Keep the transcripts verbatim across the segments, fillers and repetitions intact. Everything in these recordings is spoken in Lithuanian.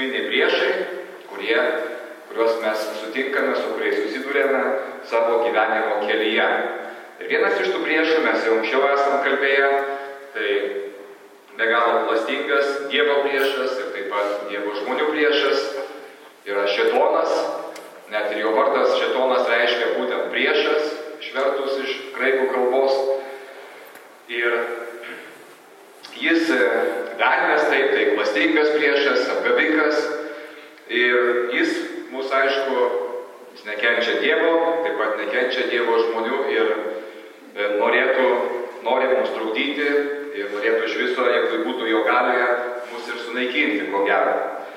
esminiai priešai, kurie, kuriuos mes sutinkame, su kuriais susidurėme savo gyvenimo kelyje. Ir vienas iš tų priešų, mes jau anksčiau esam kalbėję, tai be galo klastingas Dievo priešas ir taip pat Dievo žmonių priešas yra šėtonas. Net ir jo vardas šėtonas reiškia būtent priešas, išvertus iš graikų kalbos. Ir jis velnias, taip, tai klastingas priešas, apgavikas. Ir jis mūsų, aišku, jis nekenčia Dievo, taip pat nekenčia Dievo žmonių ir norėtų, nori mums trukdyti ir norėtų iš viso, jeigu būtų jo galioje, mus ir sunaikinti, ko gero.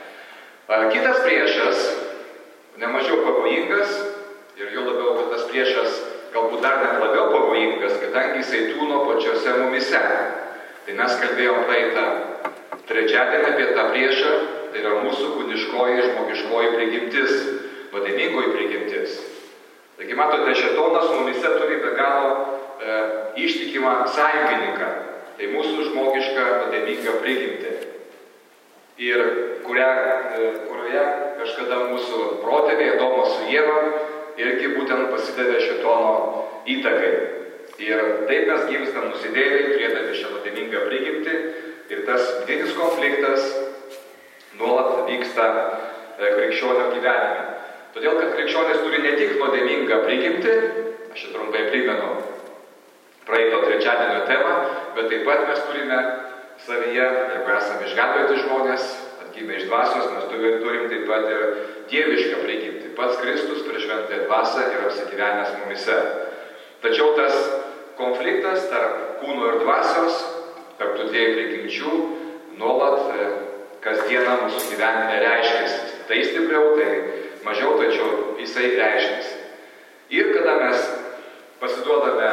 Kitas priešas, nemažiau pavojingas, ir jo labiau, kad tas priešas galbūt dar net labiau pavojingas, kadangi jisai tūno pačiose mumise. Tai mes kalbėjom praeitą trečiadienį apie tą priešą, tai yra mūsų kūniškoji, žmogiškoji prigimtis, nuodėmingoji prigimtis. Taigi matote, šėtonas mumise turi be galo e, ištikimą sąjungininką, tai mūsų žmogiška nuodėminga prigimtė. Ir kuria, e, kurioje kažkada mūsų protėviai Adomas su Ieva irgi būtent pasidavė šėtono įtakai. Ir taip mes gimstam nusidėjėliai, turėdami šią nuodėmingą prigimtį, ir tas vidinis konfliktas nuolat vyksta krikščionio gyvenime. Todėl, kad krikščionis turi ne tik nuodėmingą prigimtį, aš čia trumpai primenu praeito trečiadienio temą, bet taip pat mes turime savyje, jeigu esame išgelbėti žmonės, atgimę iš dvasios, mes turim taip pat ir dievišką prigimtį. Pats Kristus per šventąją dvasią yra apsigyvenęs mumise. Tačiau tas konfliktas tarp kūno ir dvasios, tarp tų dviejų prigimčių, nuolat kasdieną mūsų gyvenime reiškiasi. Tai stipriau, tai mažiau, tačiau jisai reiškiasi. Ir kada mes pasiduodame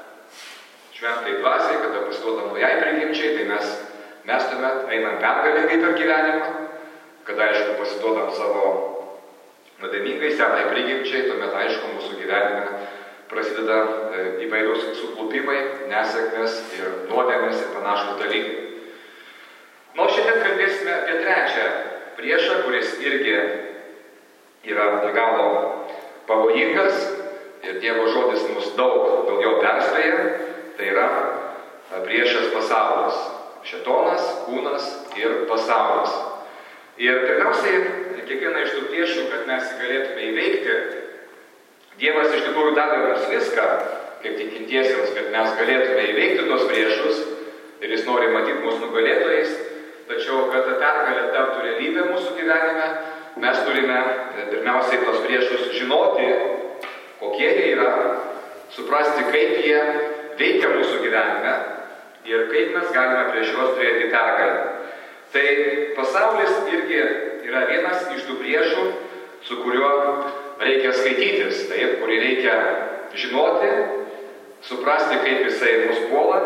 šventai dvasiai, kada pasiduodame naujai prigimčiai, tai mes, mes tuomet einam pergalingai per gyvenimą, kada, aišku, pasiduodam savo nuodėmingai senai prigimčiai, tuomet, aišku, mūsų gyvenime prasideda įvairūs suklupimai, nesėkmės ir nuodėmės ir panašūs dalykai. Nu, šiandien kalbėsime apie trečią priešą, kuris irgi yra be galo pavojingas ir Dievo žodis mus daug dėl jo perspėja, tai yra priešas pasaulis. Šėtonas, kūnas ir pasaulis. Ir pirmiausiai, kiekvieną iš tų priešų, kad mes galėtume įveikti, Dievas iš tikrųjų davė mums viską, kaip tikintiesiems, kad mes galėtume įveikti tos priešus, ir jis nori matyti mūsų nugalėtojais, tačiau, kad ta pergalė taptų realybė mūsų gyvenime, mes turime pirmiausiai tos priešus žinoti, kokie jie yra, suprasti, kaip jie veikia mūsų gyvenime ir kaip mes galime prieš juos turėti pergalę. Tai pasaulis irgi yra vienas iš tų priešų, su kuriuo reikia skaitytis, taip, kurį reikia žinoti, suprasti, kaip jisai mus puola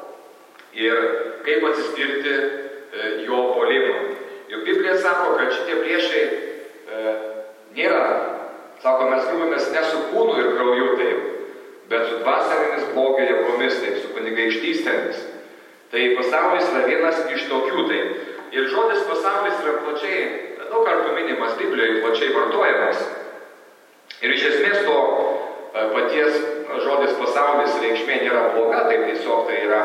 ir kaip atsispirti e, jo puolimui. Juk Biblija sako, kad šitie priešai e, nėra, sako, mes grūmėmės ne su kūnu ir krauju, taip, bet su dvasinėmis blogio jėgomis, taip, su kunigaikštystėmis. Tai pasaulis yra vienas iš tokių, taip. Ir žodis pasaulis yra plačiai, daug kartų minimas Biblijoje, plačiai vartojamas. Ir iš esmės to paties žodis pasaulis reikšmė nėra bloga, tai tiesiog tai yra,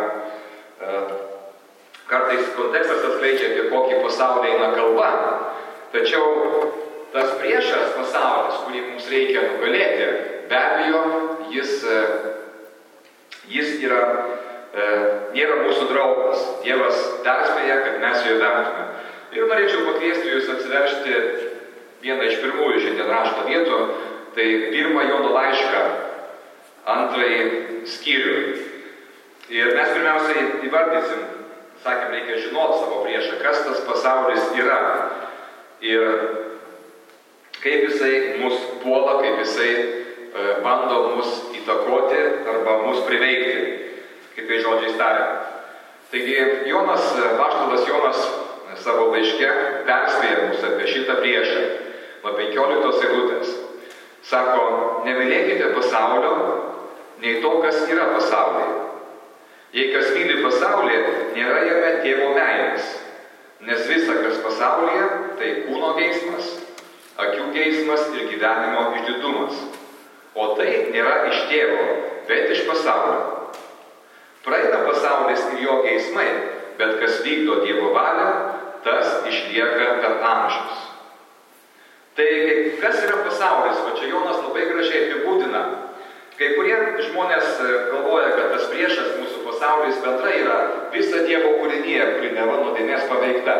kartais kontekstas atskleidžia, apie kokį pasaulį eina kalba. Tačiau tas priešas pasaulis, kurį mums reikia nugalėti, be abejo, jis, jis yra, nėra mūsų draugas. Dievas perspėja, kad mes jo vengtume. Ir norėčiau pakviesti jūs atsiveršti vieną iš pirmųjų šiandien rašto vietų, tai pirmą Jono laišką, antrąjį skyrių. Ir mes pirmiausiai įvardysim, sakėm, reikia žinoti savo priešą, kas tas pasaulis yra. Ir kaip jisai mus puola, kaip jisai e, bando mus įtakoti arba mus priveikti, kaip tai žodžiais tariant. Taigi Jonas, apaštalas Jonas savo laiške perspėja mus apie šitą priešą nuo penkioliktos eilutės. Sako, nemylėkite pasaulio, nei to, kas yra pasaulyje. Jei kas myli pasaulį, nėra jame tėvo meilės, nes visa, kas pasaulyje, tai kūno geismas, akių geismas ir gyvenimo išdidumas. O tai nėra iš tėvo, bet iš pasaulio. Praeina pasaulis ir jo geismai, bet kas vykdo Dievo valią, tas išlieka per amžius. Tai kas yra pasaulis? O čia Jonas labai gražiai apibūdina. Kai kurie žmonės galvoja, kad tas priešas mūsų pasaulis bendrai yra visa Dievo kūrinija, kuri neva nuodėmės paveikta.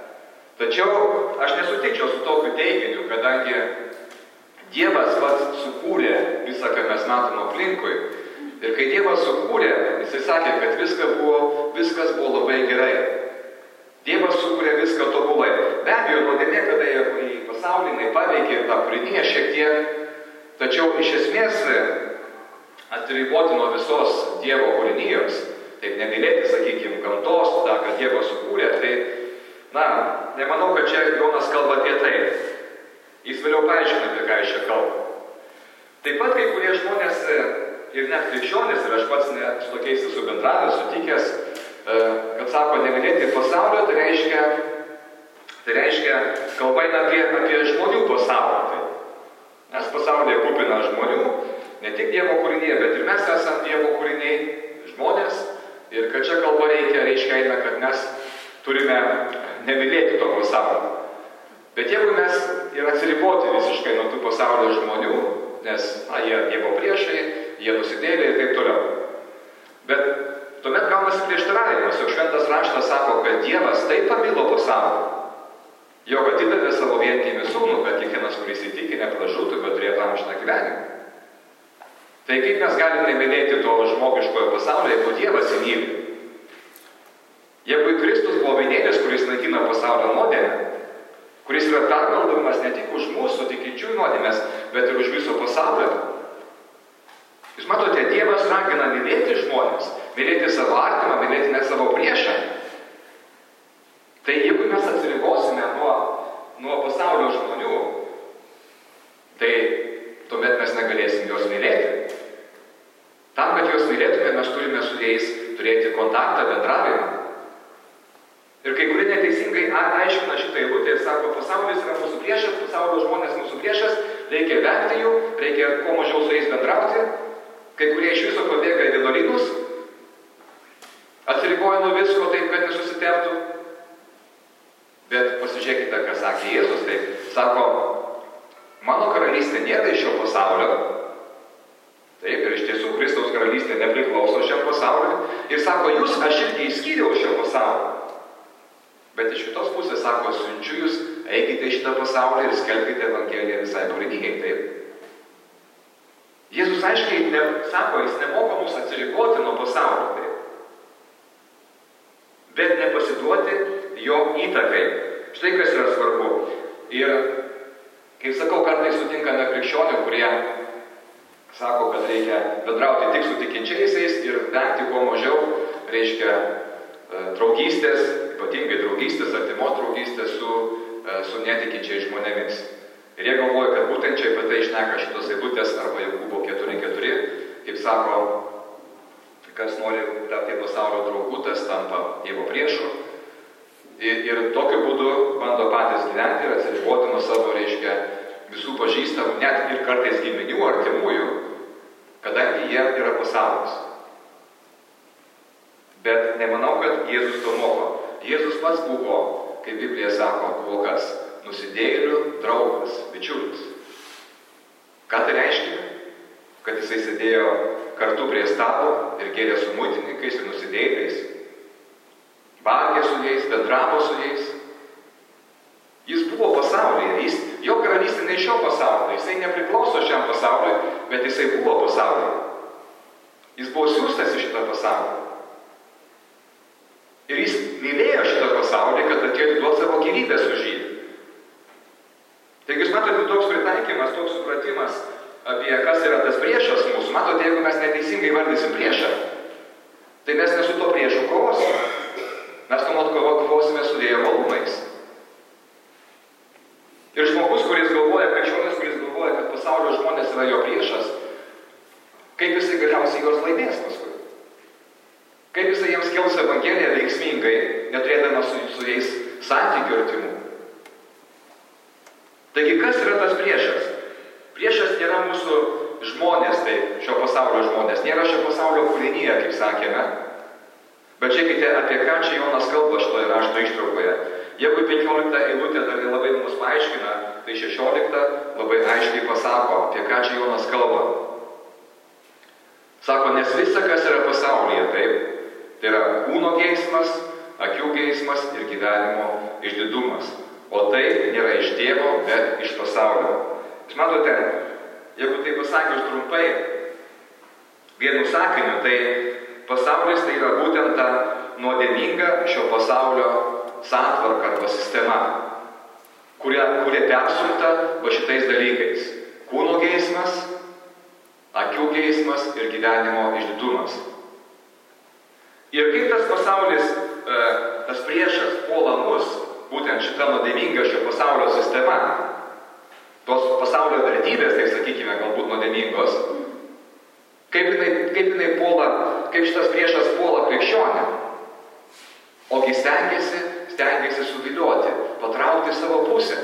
Tačiau aš nesutikčiau su tokiu teiginiu, kadangi Dievas pats sukūrė visą, ką mes matome aplinkui. Ir kai Dievas sukūrė, jisai sakė, kad viskas buvo, viskas buvo labai gerai. Dievas sukūrė viską tobulai. Be abejo, nuodėmė, kada jie į pasaulį, jinai paveikė tą kūriniją šiek tiek. Tačiau iš esmės atsiriboti nuo visos Dievo kūrinijos, taip nemylėti, sakykime, gamtos, tą, ką Dievas sukūrė, tai, na, nemanau, kad čia Jonas kalba apie tai. Jis vėliau paaiškina, apie ką jis čia kalba. Taip pat kai kurie žmonės ir net krikščionys, ir aš pats ne, su tokiais esu bendravęs, sutikęs, kad sako, nemylėti pasaulio, tai reiškia, tai reiškia kalba eina apie, apie žmonių pasaulį. Nes pasaulyje kupina žmonių, ne tik Dievo kūriniai, bet ir mes esame Dievo kūriniai, žmonės, ir kad čia kalba reikia, reiškia eina, kad mes turime nemylėti to pasaulio. Bet jeigu mes ir atsiriboti visiškai nuo tų pasaulio žmonių, nes, na, jie Dievo priešai, jie nusidėlė ir taip toliau. Bet tuomet gaunasi prieštaravimas, jog šventas raštas sako, kad Dievas taip pamilo pasaulį, jog atidavė savo vientinį sūnų, kad kiekvienas, kuris įtiki, nepražūtų, bet turėtų amžiną gyvenimą. Tai kaip mes galime nemylėti to žmogiškojo pasaulio, jeigu Dievas jį myli? Jeigu Kristus buvo vienintelis, kuris naikina pasaulio nuodėmę, kuris yra permaldomas ne tik už mūsų tikinčiųjų nuodėmės, bet ir už viso pasaulio. Jūs matote, Dievas ragina mylėti žmonės, mylėti savo artimą, mylėti net savo priešą. Tai jeigu mes atsiribosime nuo, nuo pasaulio žmonių, tai tuomet mes negalėsim juos mylėti. Tam, kad juos mylėtume, mes turime su jais turėti kontaktą, bendravimą. Ir kai kurie neteisingai aiškina šitą eilutę ir sako, pasaulis yra mūsų priešas, pasaulio žmonės mūsų priešas, reikia vengti jų, reikia kuo mažiau su jais bendrauti. Kai kurie iš viso pabėga į vienuolynus, atsiriboja nuo visko taip, kad nesusiteptų. Bet pasižiūrėkite, ką sakė Jėzus, tai sako, mano karalystė nėra iš šio pasaulio. Taip, ir iš tiesų Kristaus karalystė nepriklauso šiam pasauliui. Ir sako, jūs aš irgi išskyriau šio pasaulio. Bet iš kitos pusės sako, siunčiu jūs, eikite į šitą pasaulį ir skelbkite Evangeliją visai kūrinijai. Taip. Jėzus aiškiai ne, sako, jis nemoko mus atsiriboti nuo pasaulio. Taip. Bet nepasiduoti jo įtakai. Štai kas yra svarbu. Ir, kaip sakau, kartais sutinkame krikščionių, kurie sako, kad reikia bendrauti tik su tikinčiaisiais ir vengti kuo mažiau, reiškia draugystės, ypatingai draugystės, artimos draugystės su, su netikinčiais žmonėmis. Ir jie galvoja, kad būtent čia apie tai šneka šitos eilutės arba Jokūbo keturi keturi, kaip sako, kas nori tapti pasaulio draugu, tas tampa Dievo priešu. Ir, ir tokiu būdu bando patys gyventi ir atsiriboti nuo savo, reiškia, visų pažįstamų, net ir kartais giminių, artimųjų, kadangi jie yra pasaulis. Bet nemanau, kad Jėzus to moko. Jėzus pats buvo, kaip Biblija sako, buvo kas? Nusidėjėlių draugas, bičiulis. Ką tai reiškia? Kad jisai sėdėjo kartu prie stalo ir gėrė su muitininkais ir nusidėjėliais. Valgė su jais, bendravo su jais. Jis buvo pasaulyje, jis, jo karalystė ne šio pasaulio, jisai nepriklauso šiam pasauliui, bet jisai buvo pasaulyje. Jis buvo siųstas į šitą pasaulį. Ir jis mylėjo šitą pasaulį, kad atėjo duoti savo gyvybės už jį. Taigi jūs matote, toks pritaikymas, toks supratimas apie kas yra tas priešas mūsų. Matote, jeigu mes neteisingai vardysim priešą, tai mes ne su to priešu kovosime. Mes tuomet kovosime su vėjo malūnais. Ir žmogus, kuris galvoja, krikščionis, kuris galvoja, kad pasaulio žmonės yra jo priešas, kaip jisai galiausiai juos laimės paskui? Kaip jisai jiems kels Evangeliją veiksmingai, neturėdamas su, su jais santykių artimų? Taigi, kas yra tas priešas? Priešas nėra mūsų žmonės, tai šio pasaulio žmonės, nėra šio pasaulio kūrinyje, kaip sakėme. Bet žiūrėkite, apie ką čia Jonas kalba šitoje rašto ištraukoje. Jeigu penkiolikta eilutė dar labai mums paaiškina, tai šešiolikta labai aiškiai pasako, apie ką čia Jonas kalba. Sako, nes visa, kas yra pasaulyje, taip, tai yra kūno geismas, akių geismas ir gyvenimo išdidumas. O tai nėra iš Dievo, bet iš pasaulio. Jūs matote, jeigu tai pasakius trumpai, vienu sakiniu, tai pasaulis tai yra būtent ta nuodėminga šio pasaulio santvarka arba sistema, kuria, kuria persumta va šitais dalykais. Kūno geismas, akių geismas ir gyvenimo išdidumas. Ir kaip tas pasaulis, tas priešas puola mus, būtent šita nuodėminga šio pasaulio sistema, tos pasaulio vertybės, tai sakykime, galbūt nuodėmingos, kaip jinai, kaip jinai puola, kaip šitas priešas puola krikščionį. Ogi stengiasi, stengiasi suvilioti, patraukti savo pusę.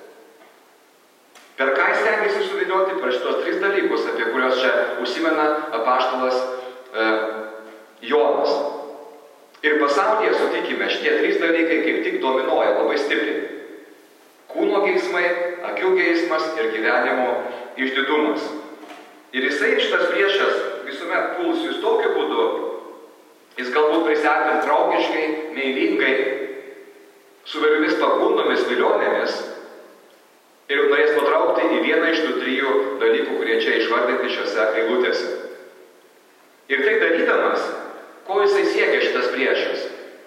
Per ką stengiasi suvilioti? Per šitos tris dalykus, apie kuriuos čia užsimena apaštalas e, Jonas. Ir pasaulyje, sutikime, šitie trys dalykai kaip tik dominuoja labai stipriai. Kūno geismai, akių geismas ir gyvenimo išdidumas. Ir jisai šitas priešas visuomet puls jūs tokiu būdu, jis galbūt prisiartins draugiškai, meilingai, su vėliomis pagundomis, vilionėmis ir norės patraukti į vieną iš tų trijų dalykų, kurie čia išvardinti šiose eilutėse. Ir tai darydamas, ko jisai siekia šitas priešas?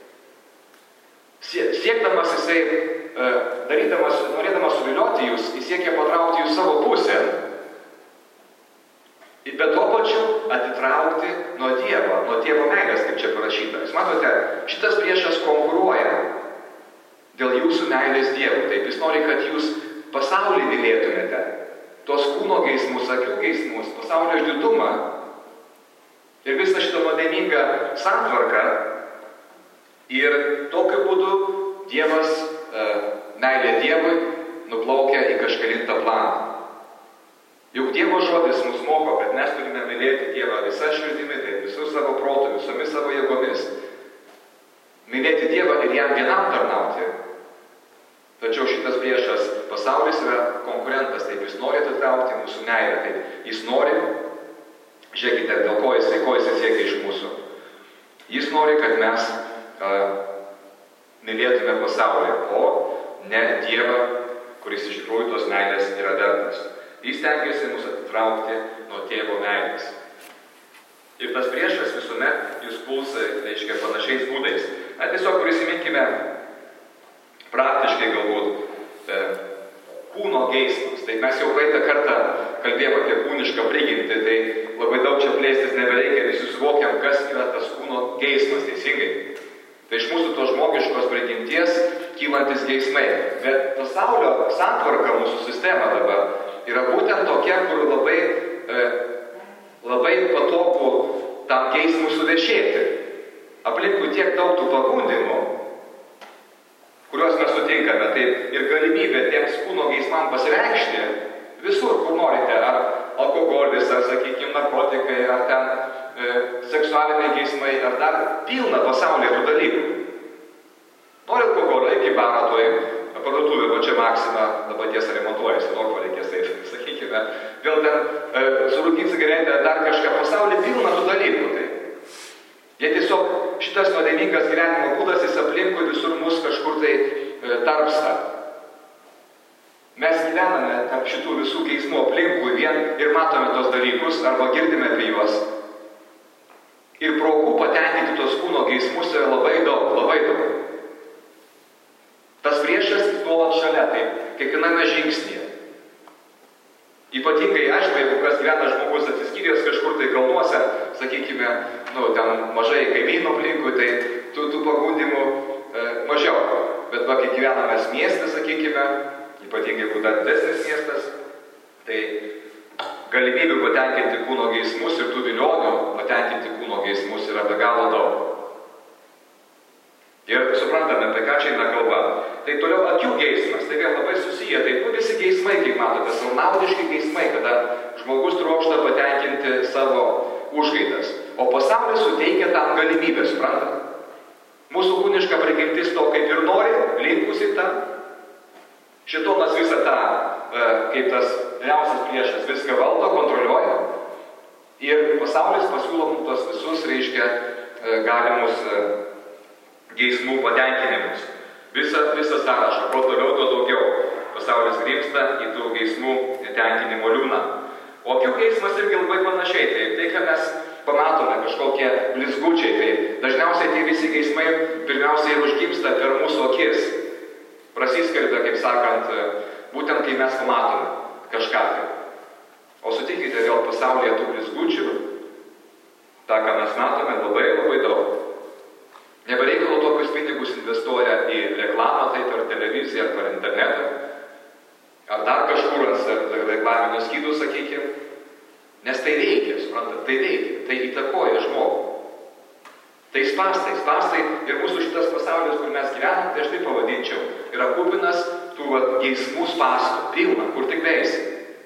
Siekdamas jisai, darydamas, norėdamas suvilioti jūs, jis siekia patraukti jūs savo pusę, bet tuo pačiu atitraukti nuo Dievo, nuo Dievo meilės, kaip čia parašyta. Jūs matote, šitas priešas konkuruoja dėl jūsų meilės Dievui. Taip, jis nori, kad jūs pasaulį mylėtumėte, tos kūno geismus, akių geismus, pasaulio išdidumą ir visą šitą nuodėmingą santvarką. Ir tokiu būdu Dievas, meilė Dievui, nuplaukia į kažkelintą planą. Juk Dievo žodis mus moko, kad mes turime mylėti Dievą visą širdimi, tai visų savo protų, visomis savo jėgomis. Mylėti Dievą ir jam vienam tarnauti. Tačiau šitas priešas pasaulis yra konkurentas, taip jis nori atitraukti mūsų meilę, taip jis nori, žiūrėkite, dėl ko jis, ko jis siekia iš mūsų. Jis nori, kad mes uh, mylėtume pasaulį, o ne Dievą, kuris iš tikrųjų tos meilės yra vertas. Jis stengiasi mus atitraukti nuo Tėvo meilės. Ir tas priešas visuomet jūs pulsa, reiškia, panašiais būdais. Na, tiesiog prisiminkime praktiškai galbūt e, kūno geismas. Tai mes jau praeitą kartą kalbėjome apie kūnišką prigimtį, tai labai daug čia plėstis nebereikia, visi suvokiam, kas yra tas kūno geismas, teisingai. Tai iš mūsų tos žmogiškos prigimties kylantis geismai. Bet pasaulio santvarka, mūsų sistema dabar, yra būtent tokia, kur labai, e, labai patogu tam geismui suvešėti. Aplinkui tiek daug tų pagundimų, kuriuos mes sutinkame, tai ir galimybė tiems kūno geismam pasireikšti visur, kur norite, ar alkoholis, ar, sakykime, narkotikai, ar ten e, seksualiniai geismai, ar dar pilna pasaulyje tų dalykų. Nori alkoholio, iki barą toj parduotuvė, va čia Maksima dabar tiesa remontuojasi, Norfa reikės eiti, sakykime, vėl ten e, surūkyti cigaretę, dar kažką, pasaulyje pilna tų dalykų. Tai. Jie tiesiog, šitas nuodėmingas gyvenimo būdas, jis aplinkui visur mus kažkur tai e, tarpsta. Mes gyvename tarp šitų visų geismų aplinkui vien ir matome tos dalykus, arba girdime apie juos. Ir progų patenkinti tos kūno geismus yra labai daug, labai daug. Tas priešas nuolat šalia, taip, kiekviename žingsnyje. Ypatingai, aišku, jeigu kas gyvena žmogus atsiskyręs kažkur tai kalnuose, sakykime, nu, ten mažai kaimynų aplinkui, tai tų, tų pagundimų e, mažiau. Bet va, kai gyvename mieste, sakykime, ypatingai, jeigu dar didesnis miestas, tai galimybių patenkinti kūno geismus ir tų vilionių patenkinti kūno geismus yra be galo daug. Ir suprantame, apie ką čia eina kalba. Tai toliau akių geismas, tai vėl labai susiję, tai nu, visi geismai, kaip matote, savanaudiški geismai, kada žmogus trokšta patenkinti savo užgaidas, o pasaulis suteikia tam galimybę, suprantate? Mūsų kūniška prigimtis to kaip ir nori, linkusi tą. Šėtonas visą tą, kaip tas vyriausias priešas, viską valdo, kontroliuoja. Ir pasaulis pasiūlo mums tos visus, reiškia, galimus geismų patenkinimus. Visą, visą sąrašą, kuo toliau, tuo daugiau. Pasaulis grimsta į tų geismų tenkinimo liūną. O akių geismas irgi labai panašiai. Tai, tai ką mes pamatome, kažkokie blizgučiai, tai dažniausiai tie visi geismai pirmiausiai ir užgimsta per mūsų akis. Prasiskelbia, kaip sakant, būtent kai mes pamatome kažką tai. O sutikite vėl pasaulyje tų blizgučių, tą, ką mes matome, labai labai daug. Nebereikalo tokius pinigus investuoja į reklamą, tai per televiziją, ar per internetą, ar dar kažkur ant reklaminių skydų, sakykime. Nes tai veikia, suprantat, tai veikia, tai įtakoja žmogų. Tai spastai, spastai ir mūsų šitas pasaulis, kur mes gyvenam, tai aš taip pavadinčiau, yra kupinas tų vat, geismų spastų, pilna, kur tik veisi.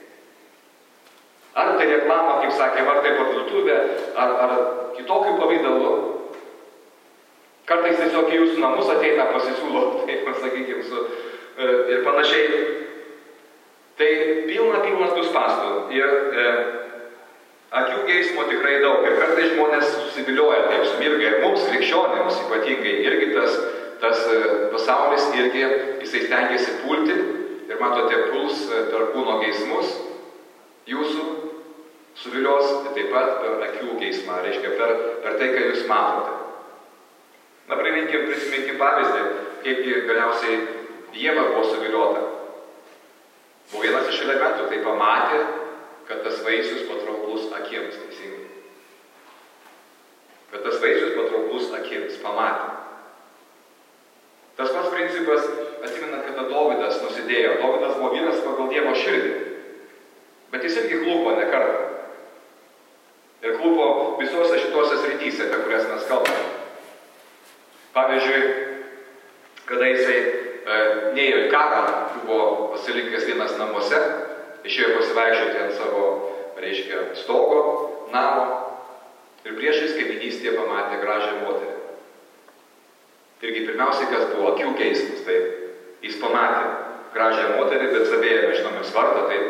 Ar tai reklama, kaip sakėm, ar tai parduotuvė, ar, ar kitokių pavydalu. Kartais tiesiog į jūsų namus ateina pasisiūlo, taip pasakykime, su, ir panašiai. Tai pilna, pilnas tų spastų. Ir e, akių geismo tikrai daug. Ir kartais žmonės susivilioja, taip sumirga. Ir mums, krikščionėms ypatingai, irgi tas, tas pasaulis irgi, jisai stengiasi pulti. Ir matote, puls per kūno geismus jūsų suvilios taip pat per akių geismą, reiškia per, per tai, ką jūs matote. Na, priminkim, prisiminkim pavyzdį, kaip galiausiai Ieva buvo suviliota. Buvo vienas iš elementų, tai pamatė, kad tas vaisius patrauklus akims, teisingai. Kad tas vaisius patrauklus akims, pamatė. Tas pats principas, atsimenat, kada Dovydas nusidėjo. Dovydas buvo vyras pagal Dievo širdį. Bet jis irgi klupo ne kartą. Ir klupo visose šitose srityse, apie kurias mes kalbame. Pavyzdžiui, kada jisai e, neėjo į karą, buvo pasilinkęs vienas namuose, išėjo pasivaikščioti ant savo, reiškia, stogo, namo ir priešais kaiminystėje pamatė gražią moterį. Irgi pirmiausiai, kas buvo akių geismas, tai jis pamatė gražią moterį, bet savėje, mes žinome, svartą, tai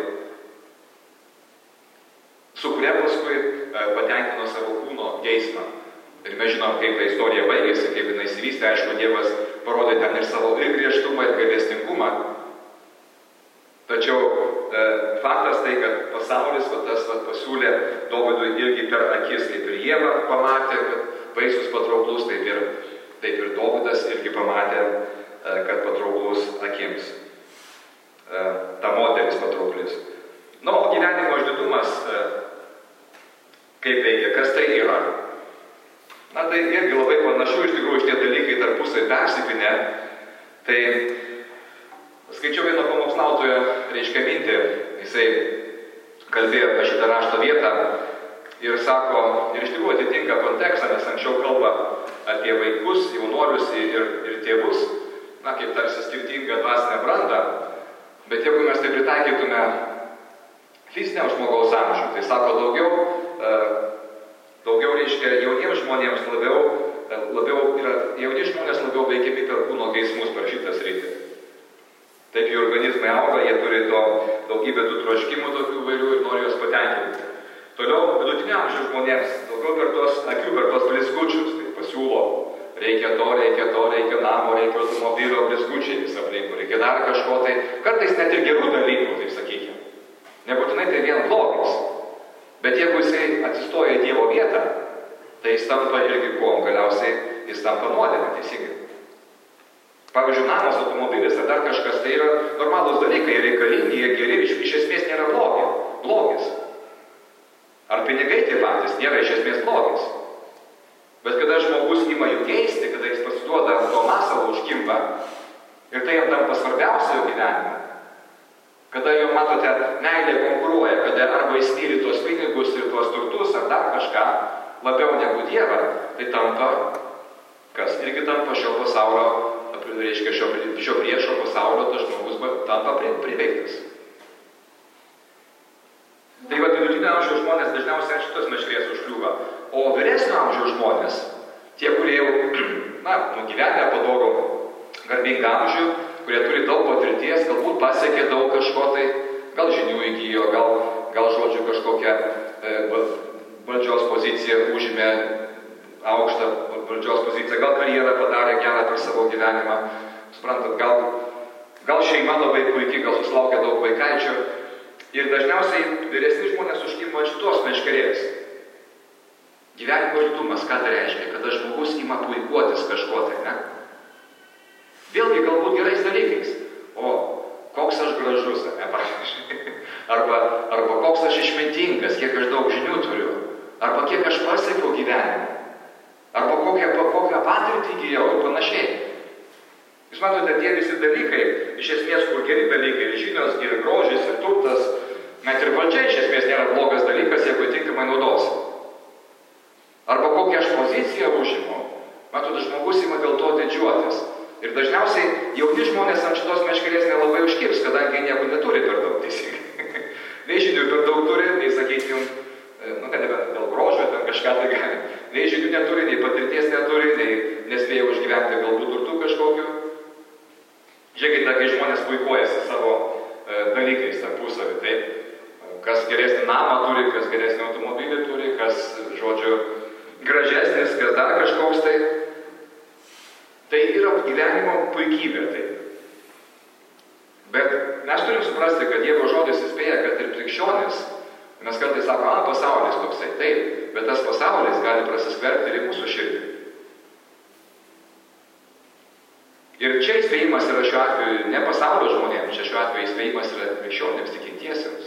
su kuria paskui e, patenkino savo kūno geismą. Ir mes žinom, kaip ta istorija baigėsi, kaip jinai įsivystė, aišku, Dievas parodė ten ir savo ir griežtumą, ir gailestingumą. Tačiau e, faktas tai, kad pasaulis va, tas va, pasiūlė Dovydui irgi per akis, kaip ir Ieva pamatė, kad vaisius patrauklus, taip ir, taip ir Dovydas irgi pamatė, e, kad patrauklus akims. E, ta moteris patrauklis. Na, o gyvenimo išdidumas, e, kaip veikia, kas tai yra? Na, tai irgi labai panašu, iš tikrųjų, šitie dalykai tarpusai persipinę. Tai skaičiau vieno pamokslautojo, reiškia, mintį, jisai kalbėjo apie šitą rašto vietą ir sako, ir iš tikrųjų atitinka kontekstą, nes anksčiau kalba apie vaikus, jaunuolius ir, ir tėvus, na, kaip tarsi skirtingą dvasinę brandą, bet jeigu mes tai pritaikytume fiziniam žmogaus amžiui, tai sako daugiau, uh, Daugiau, reiškia, jauniems žmonėms labiau, labiau yra, jauni žmonės labiau veikiami per kūno geismus per šitą sritį. Taip jų organizmai auga, jie turi to daugybę tų troškimų tokių vairių ir nori juos patenkinti. Toliau, vidutinio amžiaus žmonėms, daugiau per tos akių, per tos blizgučius, tai pasiūlo, reikia to, reikia to, reikia namo, reikia automobilio, blizgučiai visą aplinkų, reikia dar kažko, tai kartais net ir gerų dalykų, taip sakykime. Nebūtinai tai vien blogis. Bet jeigu jisai atsistoja į Dievo vietą, tai jis tampa irgi kuom, galiausiai jis tampa nuodėmė, teisingai. Pavyzdžiui, namas, automobilis ar dar kažkas, tai yra normalūs dalykai, reikalingi, jie geri, iš, iš esmės nėra blogi, blogis. Ar pinigai tie patys nėra iš esmės blogis. Bet kada žmogus ima jų keisti, kada jis pasiduoda to masalo užkimba, ir tai jam tampa svarbiausia jo gyvenime, kada jau, matote, meilė konkuruoja, kada arba jis myli tuos pinigus ir tuos turtus, ar dar kažką labiau negu Dievą, tai tampa, kas irgi tampa šio pasaulio reiškia, šio, šio priešo pasaulio tas žmogus tampa priveiktas. Tai va, vidutinio amžiaus žmonės dažniausiai ant šitos meškerės užkliūva. O vyresnio amžiaus žmonės, tie, kurie jau, na, nugyvenę padorų garbingą amžių, kurie turi daug patirties, galbūt pasiekė daug kažko tai, gal žinių įgijo, gal, gal žodžiu kažkokią e, valdžios poziciją užėmė, aukštą valdžios poziciją, gal karjerą padarė gerą per savo gyvenimą, suprantat, gal, gal šeima labai puikiai, gal susilaukė daug vaikaičių. Ir dažniausiai vyresni žmonės užkimo ant šitos meškerės. Gyvenimo rytumas, ką tai reiškia? Kada žmogus ima puikuotis kažko tai, ne? Vėlgi galbūt gerais dalykais. O, koks aš gražus, ne, pavyzdžiui. Arba, arba koks aš išmintingas, kiek aš daug žinių turiu. Arba kiek aš pasiekiau gyvenime. Arba kokią, kokią patirtį įgijau ir panašiai. Jūs matote, tie visi dalykai, iš esmės, kur geri dalykai, ir žinios, ir grožis, ir turtas, net ir valdžia iš esmės nėra blogas dalykas, jeigu tinkamai naudosi. Arba kokią aš poziciją užimu, matote, žmogus ima dėl to didžiuotis. Ir dažniausiai jauni žmonės ant šitos meškerės nelabai užkibs, kadangi nieko neturi per daug teisingai. Nei žinių per daug turi, nei, sakykim, nu, kad nebent dėl grožio, ten kažką tai gali. Nei žinių neturi, nei patirties neturi, nei nespėja užgyventi galbūt turtų kažkokiu. Žiūrėkite, kai žmonės puikuojasi savo e, dalykais tarpusavį, taip, kas geresnį namą turi, kas geresnį automobilį turi, kas, žodžiu, gražesnis, kas dar kažkoks tai. Tai yra gyvenimo puikybė, taip. Bet mes turim suprasti, kad Dievo žodis įspėja, kad ir krikščionis, mes kartais sakome, a, pasaulis toksai, taip, bet tas pasaulis gali prasiskverbti ir į mūsų širdį. Ir čia įspėjimas yra šiuo atveju ne pasaulio žmonėms, čia šiuo atveju įspėjimas yra krikščionėms tikintiesiems.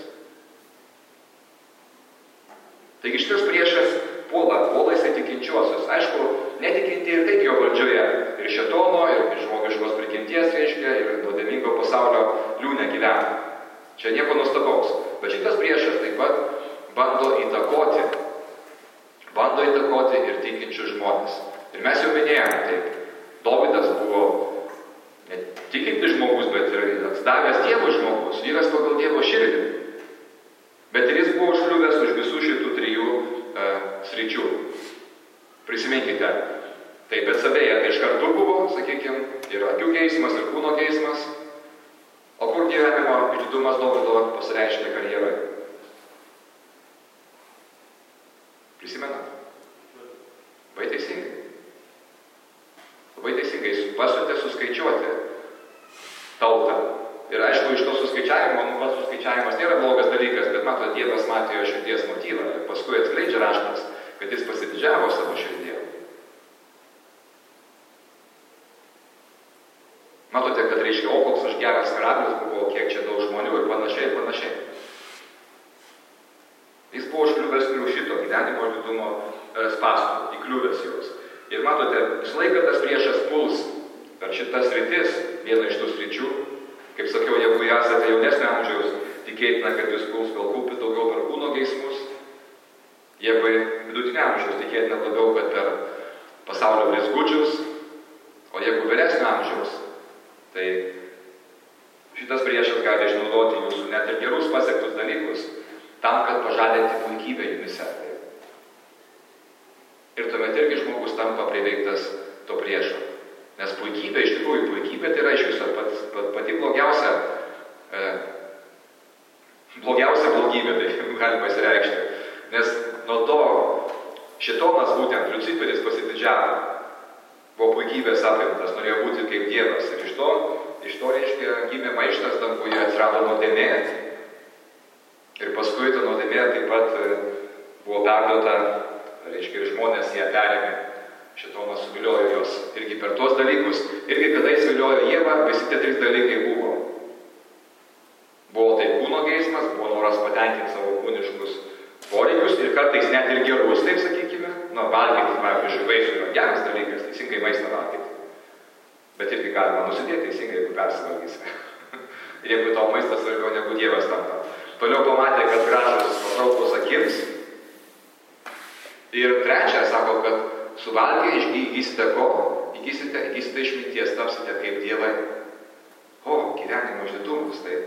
Taigi šitas priešas puola, puola jisai tikinčiuosius. Aišku, netikinti ir taip jo valdžioje. Ir šėtono, ir žmogiškos prigimties reiškia, ir nuodėmingo pasaulio liūne gyvena. Čia nieko nuostabaus. Bet šitas priešas taip pat bando įtakoti, bando įtakoti ir tikinčius žmonės. Ir mes jau minėjome, taip, Dovydas buvo ne tikintis žmogus, bet ir atsidavęs Dievo žmogus, vyras pagal Dievo širdį. Bet ir jis buvo užkliuvęs už visų šitų trijų e, sričių. Prisiminkite, tai Betsabėja tai iš karto buvo, sakykime, ir akių geismas, ir kūno geismas. O kur gyvenimo išdidumas Dovydo pasireiškė karjeroje? Prisimenat? Labai teisingai. Labai teisingai, pasiuntė suskaičiuoti tautą. Ir aišku, iš to suskaičiavimo, nu pats suskaičiavimas nėra blogas dalykas, bet mato, Dievas matė jo širdies motyvą. Ir paskui atskleidžia raštas, kad jis pasididžiavo savo širdiją. Matote, kad reiškia, o koks aš geras karalius buvo, kiek čia daug žmonių ir panašiai, ir panašiai. Jis buvo užkliuvęs ir už šito gyvenimo liudumo spąstų, įkliuvęs jos. Ir matote, visą laiką tas priešas puls per šitas rytis, vieną iš tų sričių. Kaip sakiau, jeigu esate jaunesnio amžiaus, tikėtina, kad jūs puls gal kūpti daugiau per kūno geismus. Jeigu vidutinio amžiaus, tikėtina labiau, kad per pasaulio blizgučius. O jeigu vyresnio amžiaus, tai šitas priešas gali išnaudoti jūsų net ir gerus pasiektus dalykus, tam, kad pažadinti puikybę jumise. Ir tuomet irgi žmogus tampa priveiktas to priešo. Nes puikybė, iš tikrųjų, puikybė tai yra iš viso pat, pat, pati blogiausia, e, blogiausia blogybė, tai gali pasireikšti. Nes nuo to šėtonas, būtent Liuciferis, pasididžiavo. Buvo puikybės apimtas, norėjo būti kaip Dievas. Ir iš to, iš to reiškia, gimė maištas, danguje atsirado nuodėmė. Ir paskui ta nuodėmė taip pat buvo perduota, reiškia, ir žmonės ją perėmė. Šėtonas suviliojo jos irgi per tuos dalykus. Irgi kada jis viliojo Ievą, visi tie trys dalykai buvo. Buvo tai kūno geismas, buvo noras patenkinti savo kūniškus poreikius ir kartais net ir gerus, taip sakykime. Nu, valgyti, pavyzdžiui, vaisių yra geras dalykas, teisingai maistą valgyti. Bet irgi galima nusidėti teisingai, jeigu persivalgysime. Ir jeigu tau maistas svarbiau negu Dievas tampa. Toliau pamatė, kad gražus patrauklus akims. Ir trečia, sako, kad suvalgę įgysite ko? Įgysite, įgysite išminties, tapsite kaip dievai. O, gyvenimo išdidumas, tai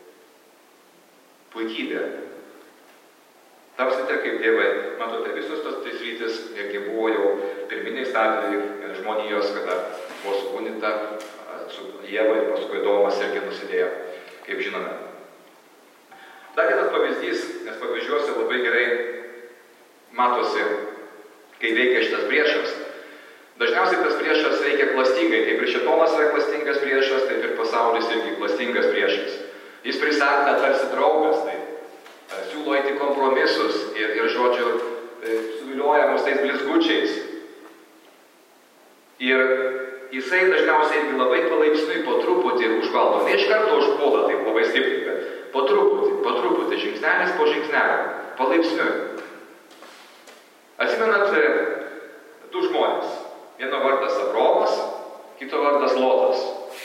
puikybė. Tapsite kaip dievai. Matote, visus tos trys rytis irgi buvo jau pirminiai stadijai žmonijos, kada buvo sukūnyta su Ieva ir paskui Domas irgi nusidėjo, kaip žinome. Dar vienas pavyzdys, nes pavyzdžiuose labai gerai matosi, kai veikia šitas priešas. Dažniausiai tas priešas veikia klastingai, kaip ir šėtonas yra klastingas priešas, taip ir pasaulis irgi klastingas priešas. Jis prisartina tarsi draugas, tai siūlo eiti kompromisus ir, ir žodžiu, suvilioja mus tais blizgučiais. Ir jisai dažniausiai irgi labai palaipsniui po truputį užvaldo. Ne iš karto užpuola, taip labai stipriai, bet po truputį, po truputį, žingsnelis po žingsnelio, palaipsniui. Atsimenat du žmonės. Vieno vardas Abraomas, kito vardas Lotas.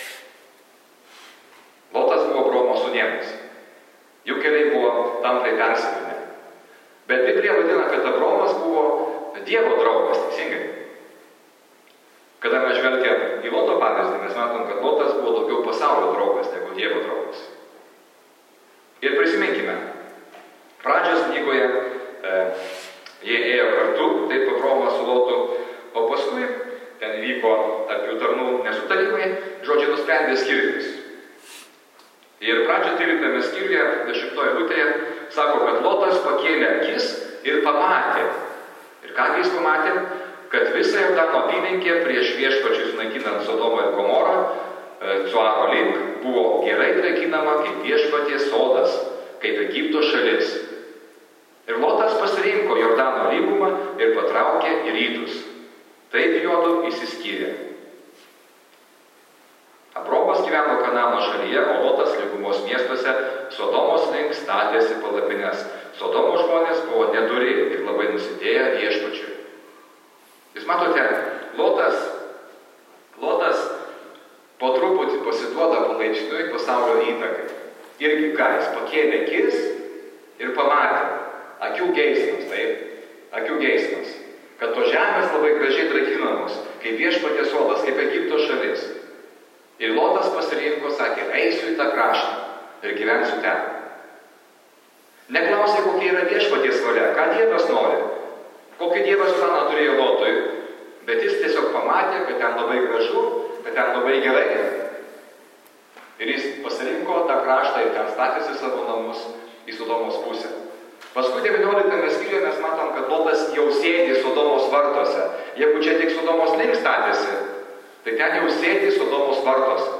Lotas buvo Abraomo sūnėnas. Jų keliai buvo tampriai persipynę. Bet Biblija vadina, kad Abraomas buvo Dievo draugas, teisingai. Kada mes žvelgiam į Loto pavyzdį, mes matom, kad Lotas buvo daugiau pasaulio draugas negu Dievo draugas. Ir prisiminkime, pradžios knygoje e, jie ėjo kartu, taip Abraomas su Lotu, o paskui ten vyko tarp jų tarnų nesutarimai, žodžiai nusprendė skirtis. Ir pradžio tryliktame skyriuje, dešimtoje eilutėje, sako, kad Lotas pakėlė akis ir pamatė. Ir ką jis pamatė? Kad visa Jordano apylinkė prieš viešpačiui sunaikinant Sodomą ir Gomorą, Cuaro link, buvo gerai drėkinama kaip viešpaties sodas, kaip Egipto šalis. Ir Lotas pasirinko Jordano lygumą ir patraukė į rytus. Taip juodu išsiskyrė. Abraomas gyveno Kanano šalyje, o Lotas lygumos miestuose Sodomos link statėsi palapines. Sodomos žmonės buvo nedori ir labai nusidėję viešpačiui. Jūs matote, Lotas, Lotas po truputį pasiduoda palaipsniui pasaulio įtakai. Irgi ką, jis pakėlė akis ir pamatė. Akių geismas, taip, akių geismas. Kad to žemės labai gražiai drėkinamos, kaip viešpaties sodas, kaip Egipto šalis. Ir Lotas pasirinko, sakė, eisiu į tą kraštą ir gyvensiu ten. Neklausė, kokia yra viešpaties valia, ką Dievas nori. Kokį Dievas planą turėjo Lotui, bet jis tiesiog pamatė, kad ten labai gražu, kad ten labai gerai. Ir jis pasirinko tą kraštą ir ten statėsi savo namus į Sodomos pusę. Paskui devynioliktame skyriuje mes matom, kad Lotas jau sėdi Sodomos vartuose. Jeigu čia tik Sodomos link statėsi, tai ten jau sėdi Sodomos vartuose.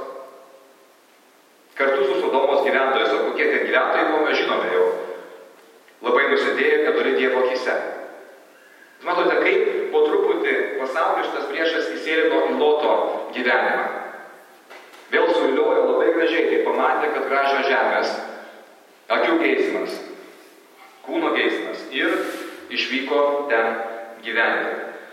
Kartu su Sodomos gyventojais, o kokie ten gyventojai buvo, mes žinome jau. Labai nusidėjo, kad turi Dievo akise. Jūs matote, kaip po truputį pasaulis šitas priešas įsėlino į Loto gyvenimą. Vėl suviliojo labai gražiai, kai pamatė, kad gražios žemės, akių geismas, kūno geismas ir išvyko ten gyventi.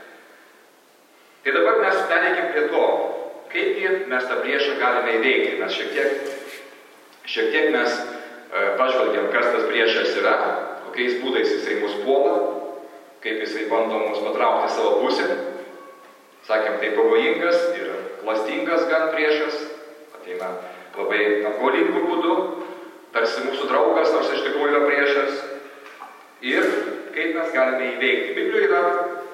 Tai dabar mes pereikim prie to, kaipgi mes tą priešą galime įveikti. Mes šiek tiek, šiek tiek mes e, pažvelgiam, kas tas priešas yra, kokiais būdais jisai mus puola, kaip jisai bando mus patraukti savo pusę. Sakėm, tai pavojingas ir klastingas gan priešas, ateina labai apgaulingų būdų, tarsi mūsų draugas, nors iš tikrųjų yra priešas. Ir kaip mes galime įveikti. Biblijoje yra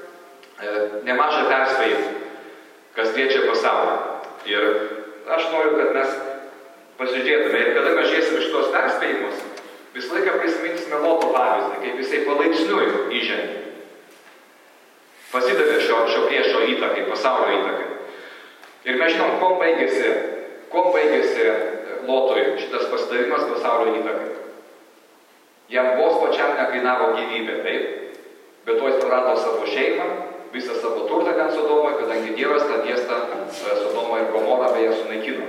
e, nemaža perspėjimų, kas liečia pasaulį. Ir aš noriu, kad mes pasižiūrėtume, ir kada mes žiūrėsime šitos perspėjimus, visą laiką prisiminsime Loto pavyzdį, kaip jisai palaipsniui įžengė. Pasidavė šio, šio priešo įtakai, pasaulio įtakai. Ir mes žinom, kuom baigėsi, kuom baigėsi Lotui šitas pasidavimas pasaulio įtakai. Jam vos pačiam nekainavo gyvybę, taip? Bet to jis prarado savo šeimą, visą savo turtą ten Sodomą, kadangi Dievas tą miestą Sodomą ir Gomorą beje sunaikino.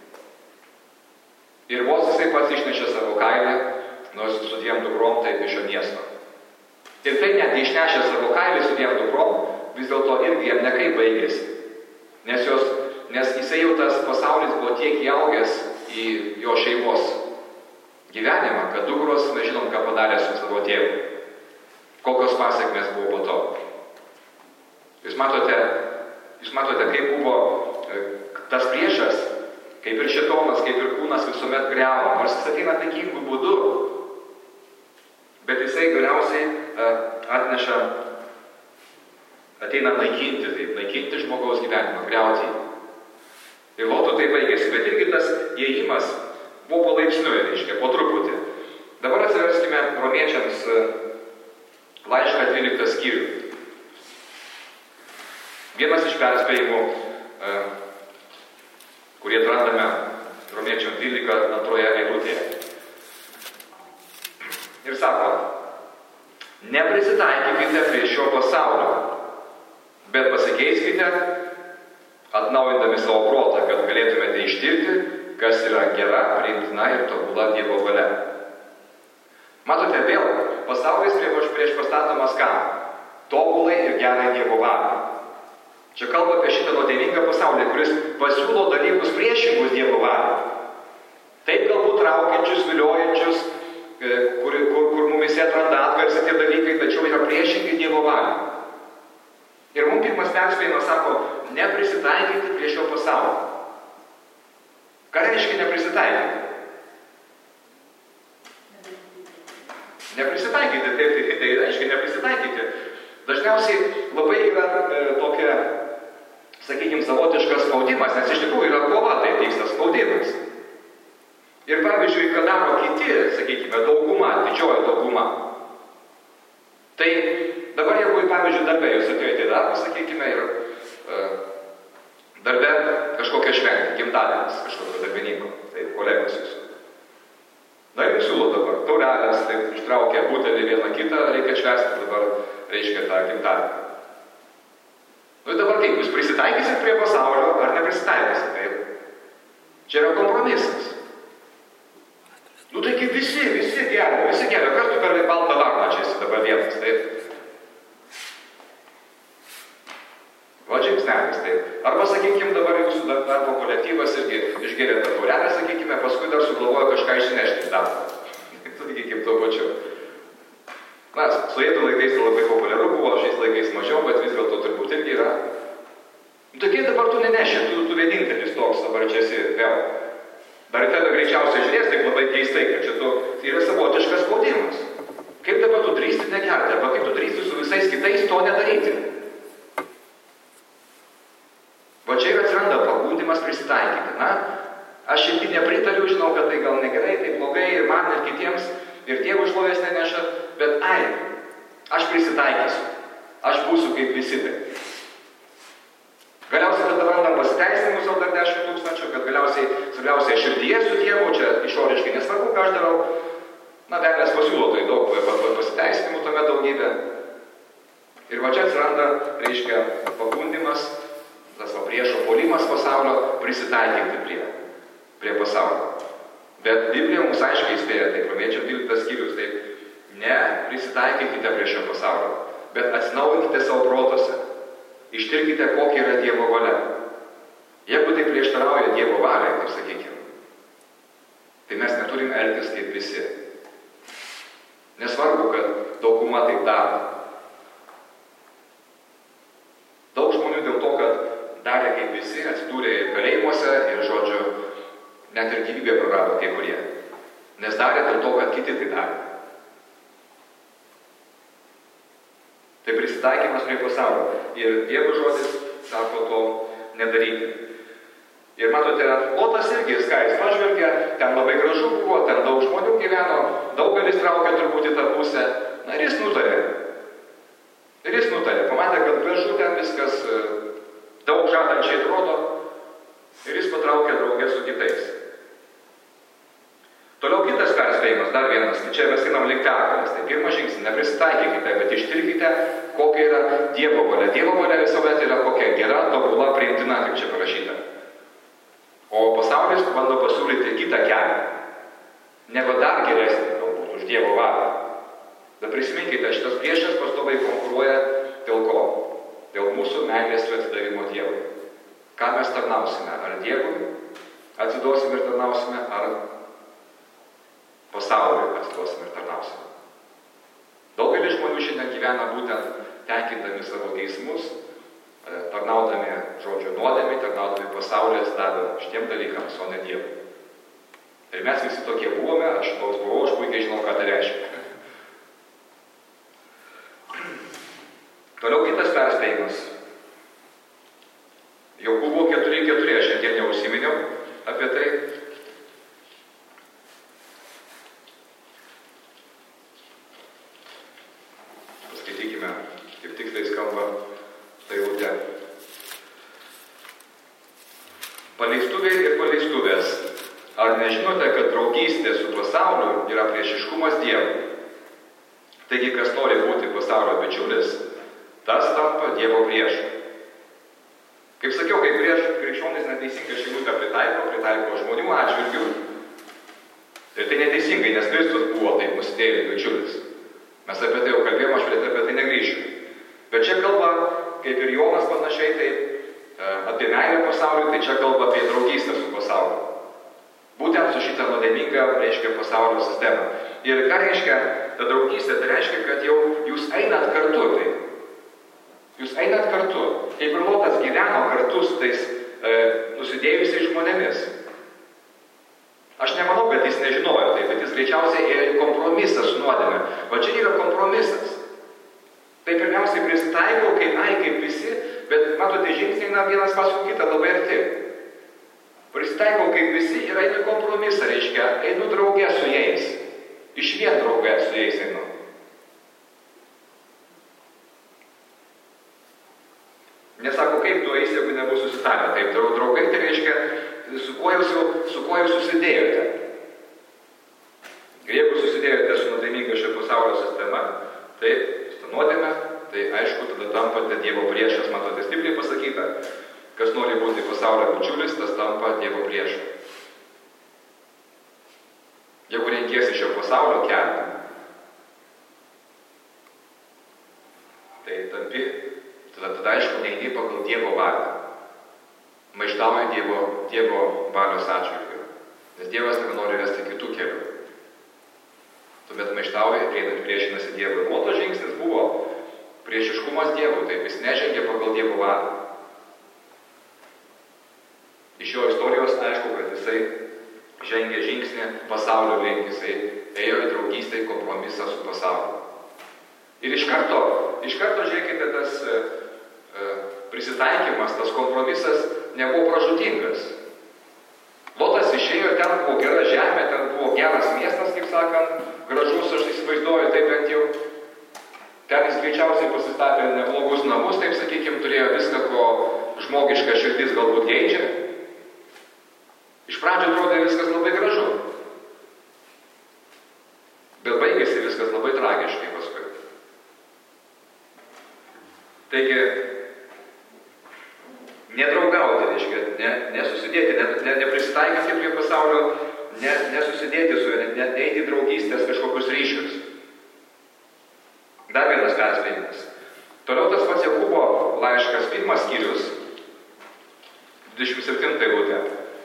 Ir vos jisai pats išnešė savo kailį, nors su dviem dukrom taip iš šio miesto. Ir tai net išnešė savo kailį su dviem dukrom, vis dėlto irgi jam nekaip baigėsi. Nes, jos, nes jisai jau tas pasaulis buvo tiek įaugęs į jo šeimos gyvenimą, kad dukros, mes žinom, ką padarė su savo tėvu. Kokios pasiekmės buvo po to. Jūs matote, jūs matote, kaip buvo tas priešas, kaip ir šėtonas, kaip ir kūnas visuomet griauna, nors jis ateina taikingų būdų, bet jisai galiausiai atneša, ateina naikinti, taip, naikinti žmogaus gyvenimą, griauti. Ir Lotu tai baigėsi, bet irgi tas įėjimas buvo palaipsniui, reiškia, po truputį. Dabar atsiverskime Romiečiams laišką dvyliktą skyrių. Vienas iš perspėjimų, kurie atrandame Romiečiam dvylika antroje eilutėje. Ir sako, neprisitaikykite prie šio pasaulio, bet pasikeiskite, atnaujindami savo protą, kad galėtumėte ištirti, kas yra gera, priimtina ir tobula Dievo valia. Matote, vėl pasaulis prieš pastatomas ką? Tobulai ir gerai Dievo valiai. Čia kalba apie šitą nuodėmingą pasaulį, kuris pasiūlo dalykus priešingus Dievo valiai. Taip galbūt traukiančius, viliojančius, kur, kur, kur mumise atranda atgarsį tie dalykai, tačiau yra priešingi Dievo valiai. Ir mums pirmas perspėjimas sako, neprisitaikyti prie šio pasaulio. Ką reiškia neprisitaikyti? Neprisitaikyti, taip, tai, tai reiškia neprisitaikyti. Dažniausiai labai yra e, tokia, sakykime, savotiškas spaudimas, nes iš tikrųjų yra kova, tai vyksta spaudimas. Ir pavyzdžiui, ką daro kiti, sakykime, dauguma, didžioji dauguma. Tai dabar, jeigu, pavyzdžiui, darbe jūs atėjote į darbą, sakykime, ir e, darbe kažkokia šventė, gimtadienis kažkokio darbininko, tai kolegos jūsų. Na ir siūlo dabar, taurelės, taip ištraukia butelį vieną kitą, reikia švęsti dabar, reiškia tą gimtadienį. Nu ir dabar kaip, jūs prisitaikysit prie pasaulio, ar neprisitaikysit, taip? Čia yra kompromisas. Nu tai kaip visi, visi geria, visi geria, kas tu per baltą varną čia esi dabar vienas, taip? Va žingsnelis, taip. Arba, sakykime, dabar jūsų darbo kolektyvas irgi išgeria tą taurelę, sakykime, paskui dar sugalvoja kažką išsinešti į darbą. Sakykime, tuo pačiu. Na, sovietų laikais tai labai populiaru buvo, šiais laikais mažiau, bet vis dėlto turbūt irgi yra. Nu, tokie dabar tu nenešė, tu, tu vienintelis toks, dabar čia esi vėl. Dar tada greičiausiai žiūrės, taip labai keistai, kad čia tu, tai yra savotiškas spaudimas. Kaip dabar tu drįsti negerti, arba kaip tu drįsti su visais kitais to nedaryti. Va čia ir atsiranda pagundimas prisitaikyti. Na, aš šiek tiek nepritariu, žinau, kad tai gal negerai, tai blogai ir man, ir kitiems, ir Dievo šlovės neneša, bet ai, aš prisitaikysiu, aš būsiu kaip visi tai. Galiausiai tada randam pasiteisinimus jau dar dešimt tūkstančių, kad galiausiai svarbiausiai širdyje su Dievu, čia išoriškai nesvarbu, ką aš darau. Na, velnias pasiūlo tai daug pasiteisinimų tuomet daugybė. Ir va čia atsiranda, reiškia, pagundimas, tas va priešo puolimas pasaulio, prisitaikyti prie, prie pasaulio. Bet Biblija mums aiškiai įspėja, taip, Romiečiam dvyliktas skyrius, taip, ne prisitaikykite prie šio pasaulio, bet atsinaujinkite savo protose, ištirkite, kokia yra Dievo valia. Jeigu tai prieštarauja Dievo valiai, taip sakykime, tai mes neturime elgtis kaip visi. Nesvarbu, kad dauguma taip daro. Daug žmonių dėl to, kad darė kaip visi, atsidūrė kalėjimuose ir, žodžiu, net ir gyvybę prarado kai kurie. Nes darė dėl to, kad kiti tai darė. Tai prisitaikymas prie pasaulio. Ir Dievo žodis sako to nedaryti. Ir matote, Lotas irgi, ką jis pažvelgia, ten labai gražu buvo, ten daug žmonių gyveno, daugelis traukė turbūt į tą pusę. Na ir jis nutarė. Ir jis nutarė. Pamatė, kad gražu ten viskas daug žadančiai atrodo ir jis patraukė draugę su kitais. Toliau kitas perspėjimas, dar vienas, čia mes einam link pergalės. Tai pirmas žingsnis, neprisitaikykite, bet ištirkite, kokia yra Dievo valia. Dievo valia visuomet yra kokia gera, tobula, priimtina, kaip čia parašyta. O pasaulis bando pasiūlyti kitą kelią. Neva dar geresnį, galbūt, už Dievo valią. Bet prisiminkite, šitas priešas pastoviai konkuruoja dėl ko? Dėl mūsų meilės ir atsidavimo Dievui. Ką mes tarnausime? Ar Dievui atsiduosime ir tarnausime, ar pasauliui atsiduosime ir tarnausime? Daugelis žmonių šiandien gyvena būtent tenkindami savo geismus, tarnaudami žodžio nuodėmei, tarnaudami pasaulį atsidavę šitiem dalykams, o ne Dievui. Ir mes visi tokie buvome, aš toks buvau, aš puikiai žinau, ką tai reiškia. Toliau kitas perspėjimas. Jokūbo keturi keturi, aš šiandien neužsiminiau apie tai. Paskaitykime, kaip tiksliai skamba ta eilutė. Paleistuviai ir paleistuvės, ar nežinote, kad draugystė su pasauliu yra priešiškumas Dievui? Taigi, kas nori būti pasaulio bičiulis, tas tampa Dievo priešu. Kaip sakiau, kai prieš krikščionys neteisingai šilutę pritaiko, pritaiko žmonių atžvilgių. Ir tai neteisingai, nes Kristus buvo taip nusidėjėlis bičiulis. Mes apie tai jau kalbėjome, aš apie tai negrįšiu. Bet čia kalba, kaip ir Jonas panašiai, tai apie meilę pasauliu, tai čia kalba apie draugystę su pasauliu. Būtent su šitą nuodėmingą, reiškia, pasaulio sistemą. Ir ką reiškia ta draugystė? Tai reiškia, kad jau jūs einat kartu. Tai. Jūs einat kartu. Kaip ir Lotas gyveno kartu su tais e, nusidėjusiais žmonėmis. Aš nemanau, kad jis nežinojo tai, bet jis greičiausiai ėjo į kompromisą su nuodėme. O čia yra kompromisas. Tai pirmiausiai prisitaikau, kaip ai, kaip visi, bet matote, žingsniai eina vienas paskui kitą labai arti. Prisitaikau, kaip visi ir einu į kompromisą, reiškia, einu drauge su jais. Iš vien drauge su jais einu. Nesako, kaip tu eisi, jeigu nebus susitarę. Taip, draugai, tai reiškia, su kuo jūs, su kuo jūs susidėjote. Ir jeigu susidėjote su nuodėminga šio pasaulio sistema, tai su nuodėme, tai aišku, tada tampate Dievo priešas, matote, stipriai pasakyta. Kas nori būti pasaulio bičiulis, tas tampa Dievo priešu. Jeigu renkiesi šio pasaulio kelią, tai tampi, tada, tada aišku, neini pagal Dievo valią. Maištauji Dievo, Dievo valios atžvilgiu. Nes Dievas tave nori vesti kitų kelių. Tuomet maištauji, einant priešinasi Dievui. Loto žingsnis buvo priešiškumas Dievui, taip jis nežengė pagal Dievo valią. Iš jo istorijos aišku, kad jisai žengė žingsnį pasaulio link, jisai ėjo į draugystę, į kompromisą su pasauliu. Ir iš karto, iš karto žiūrėkite, tas e, e, prisitaikymas, tas kompromisas nebuvo pražūtingas. Lotas išėjo, ten buvo gera žemė, ten buvo geras miestas, kaip sakant, gražus, aš įsivaizduoju, taip bent jau. Ten jis greičiausiai pasistatė neblogus namus, taip sakykime, turėjo viską, ko žmogiška širdis galbūt geidžia. Iš pradžio atrodė viskas labai gražu. Bet baigėsi viskas labai tragiškai paskui. Taigi, nedraugauti, reiškia, ne, nesusidėti, ne, ne, neprisitaikyti prie pasaulio, ne, nesusidėti su juo, ne, neiti į draugystės kažkokius ryšius. Dar vienas perspėjimas. Toliau tas pats Jokūbo laiškas, pirmas skyrius, dvidešimt septinta eilutė.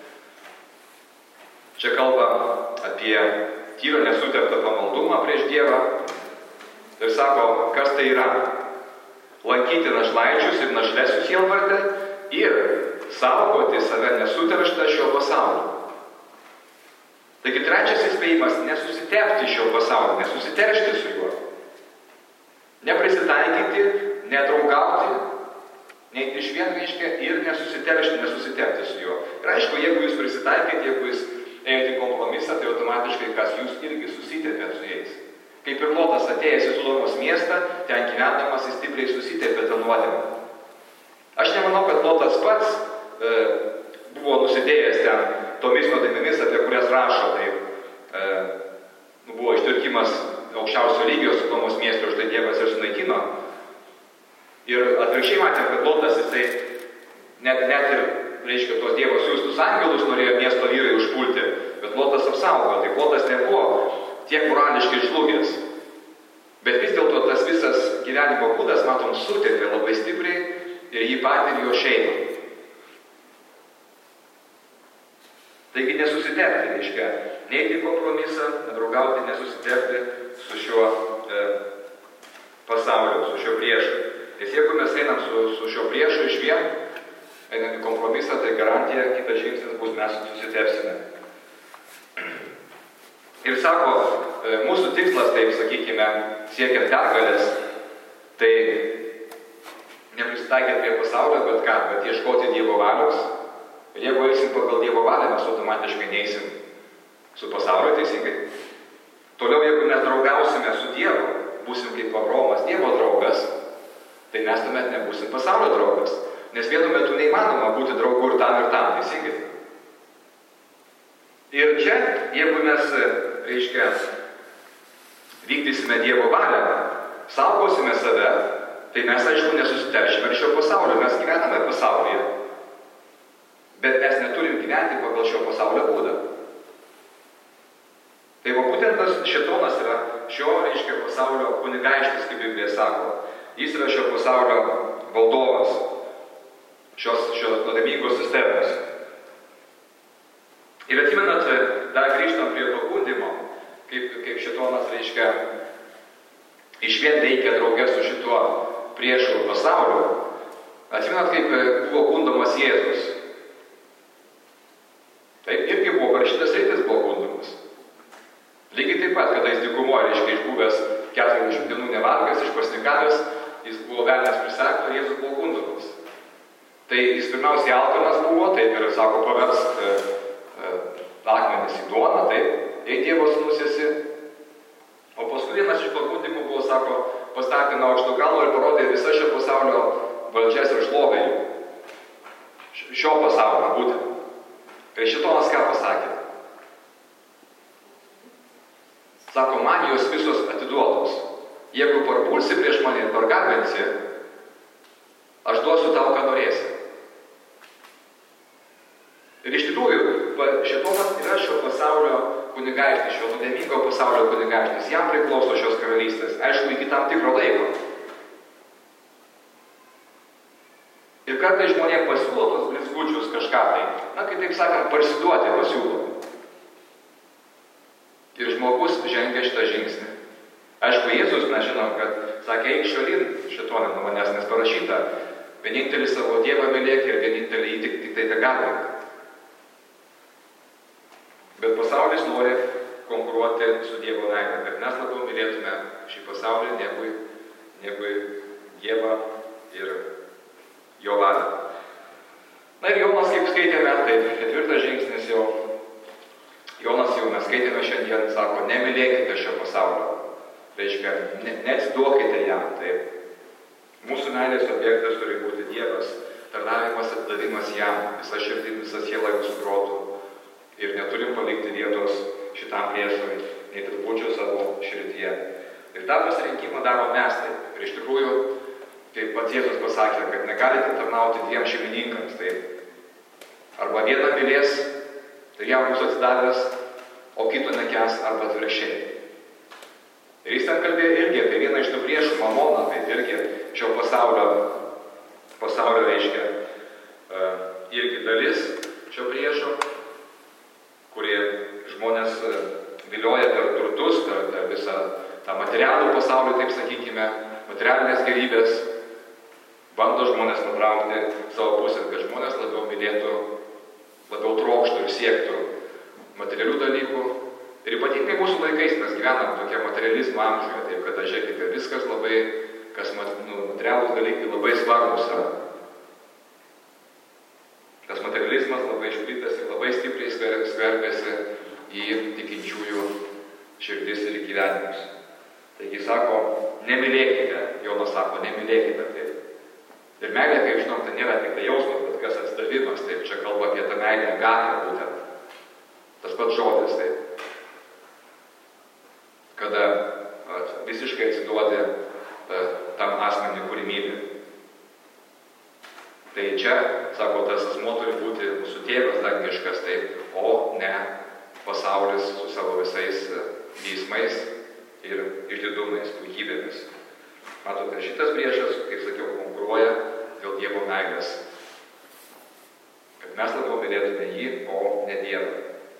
Čia kalba apie tyrą nesuteptą pamaldumą prieš Dievą ir sako, kas tai yra. Lankyti našlaičius ir našles jų sielvartą ir saugoti save nesuterštą šio pasaulio. Taigi trečias įspėjimas - nesusitepti šio pasaulio, nesusiteršti su juo. Neprisitaikyti, nedraugauti, neiti iš vien reiškia ir nesusiteršti, nesusitepti su juo. Ir aišku, jeigu jūs prisitaikyti, jeigu jūs ėjote į kompromisą, tai automatiškai kas jūs irgi susitepėt su jais. Kaip ir Lotas atėjęs į Sodomos miestą, ten gyvendamas jis stipriai susitepė tą nuodėmę. Aš nemanau, kad Lotas pats e, buvo nusidėjęs ten tomis nuodėmėmis, apie kurias rašo. Tai e, buvo ištvirkimas aukščiausio lygio Sodomos miesto, už tai Dievas ir sunaikino. Ir atvirkščiai matėm, kad Lotas jisai net, net ir, reiškia, tos Dievo siųstus angelus norėjo miesto vyrai užpulti, bet Lotas apsaugo. Tai Lotas nebuvo tiek morališkai žlugęs. Bet vis dėlto tas visas gyvenimo būdas, matom, sutepė labai stipriai ir jį patį ir jo šeimą. Taigi nesusitepti, reiškia, neiti į kompromisą, nedraugauti, nesusitepti su šiuo e, pasauliu, su šiuo priešu. Nes jeigu mes einam su, su šio priešu iš vien, einam į kompromisą, tai garantija, kitas žingsnis bus, mes susitepsime. Ir sako, mūsų tikslas, taip sakykime, siekiant pergalės, tai neprisitaikyti prie pasaulio, bet ką, bet ieškoti Dievo valios. Ir jeigu eisim pagal Dievo valią, mes automatiškai neeisim su pasaulio, teisingai. Toliau, jeigu mes draugausime su Dievu, būsim kaip Abraomas Dievo draugas, tai mes tuomet nebūsim pasaulio draugas. Nes vienu metu neįmanoma būti draugu ir tam ir tam, teisingai. Ir čia, jeigu mes, reiškia, vykdysime Dievo valią, saugosime save, tai mes, aišku, nesusiteršime ir šio pasaulio. Mes gyvename pasaulyje, bet mes neturim gyventi pagal šio pasaulio būdą. Tai va būtent tas šėtonas yra šio, reiškia, pasaulio kunigaikštis, kaip Biblija sako. Jis yra šio pasaulio valdovas, šios, šios nuodėmingos sistemos. Ir atsimenat, dar grįžtam prie to gundimo, kaip, kaip šėtonas, reiškia, išvien veikia drauge su šituo priešu pasauliu. Atsimenat, kaip buvo gundomas Jėzus. Taip, irgi buvo parašytas rytis, buvo gundomas. Lygiai taip pat, kada jis dykumoje, reiškia, išbuvęs keturiasdešimt dienų nevalgęs, išpasnikavęs, jis buvo velnės prisegto ir Jėzus buvo gundomas. Tai jis pirmiausiai alkanas buvo, taip ir sako, paversk e, e, akmenis į duoną, taip, ei Dievo sūnus esi. O paskui vienas iš pagundimų buvo, sako, pastatė nuo aukšto galo ir parodė visą šio pasaulio valdžias ir šlovę jų. Šio pasaulio būtent. Tai šėtonas ką pasakė? Sako, man jos visos atiduotos. Jeigu parpulsi prieš mane ir pargarbinsi, aš duosiu tau, ką norėsi. Ir iš tikrųjų, šėtonas yra šio pasaulio kunigaikštis, šio nuodėmingo pasaulio kunigaikštis. Jam priklauso šios karalystės, aišku, iki tam tikro laiko. Ir kartais žmonė pasiūlo tos blizgučius kažką tai, na, kaip taip sakant, parsiduoti pasiūlo. Ir žmogus žengia šitą žingsnį. Aišku, Jėzus, mes žinom, kad sakė, eik šalin šėtonai nuo manęs, nes parašyta, vienintelį savo Dievą mylėk ir vienintelį jį tik, tik tai tegarbink. Bet pasaulis nori konkuruoti su Dievo meile, kad mes labiau mylėtume šį pasaulį negu, negu Dievą ir jo valią. Na ir Jonas, kaip skaitėme, taip, ketvirtas žingsnis jau, Jonas jau mes skaitėme šiandien, sako, nemylėkite šio pasaulio. Reiškia, ne, neatsiduokite jam, taip. Mūsų meilės objektas turi būti Dievas, tarnavimas, atdavimas jam, visa širdin, visa siela jūsų protų. Ir neturim palikti vietos šitam priešui, nei turbučio savo širdyje. Ir tą pasirinkimą daro mes taip. Ir iš tikrųjų, kaip pats Jėzus pasakė, kad negalite tarnauti dviem šeimininkams. Taip. Arba vieną mylės, tai jam bus atsidavęs, o kito nekęs arba atvirkščiai. Ir jis ten kalbėjo irgi apie vieną iš tų priešų, Mamoną, tai irgi šio pasaulio, pasaulio reiškia, uh, irgi dalis šio priešo, kurie žmonės vilioja per turtus, per, per visą tą materialų pasaulį, taip sakykime, materialinės gerybės, bando žmonės patraukti savo pusę, kad žmonės labiau mylėtų, labiau trokštų ir siektų materialių dalykų. Ir ypatingai mūsų laikais mes gyvenam tokia materializmo amžiuje, taip kad, žiūrėkite, viskas labai, kas nu, materialūs dalykai labai svarbus yra. Tas materializmas labai išplitęs ir labai stipriai skverbiasi į tikinčiųjų širdis ir gyvenimus. Taigi sako, nemylėkite, Jonas sako, nemylėkite taip. Ir meilė, kaip žinom, tai nėra tik tai jausmas, bet kas atsidavimas, taip, čia kalba apie tą meilę agapę būtent. Tas pats žodis, taip. Kada at, visiškai atsiduodi tam asmeniui, kurį myli. Tai čia, sako, tas asmuo turi būti mūsų tėvas dangiškas, taip, o ne pasaulis su savo visais geismais ir išdidumais, puikybėmis. Matote, šitas priešas, kaip sakiau, konkuruoja dėl Dievo meilės. Kad mes labiau mylėtume jį, o ne Dievą.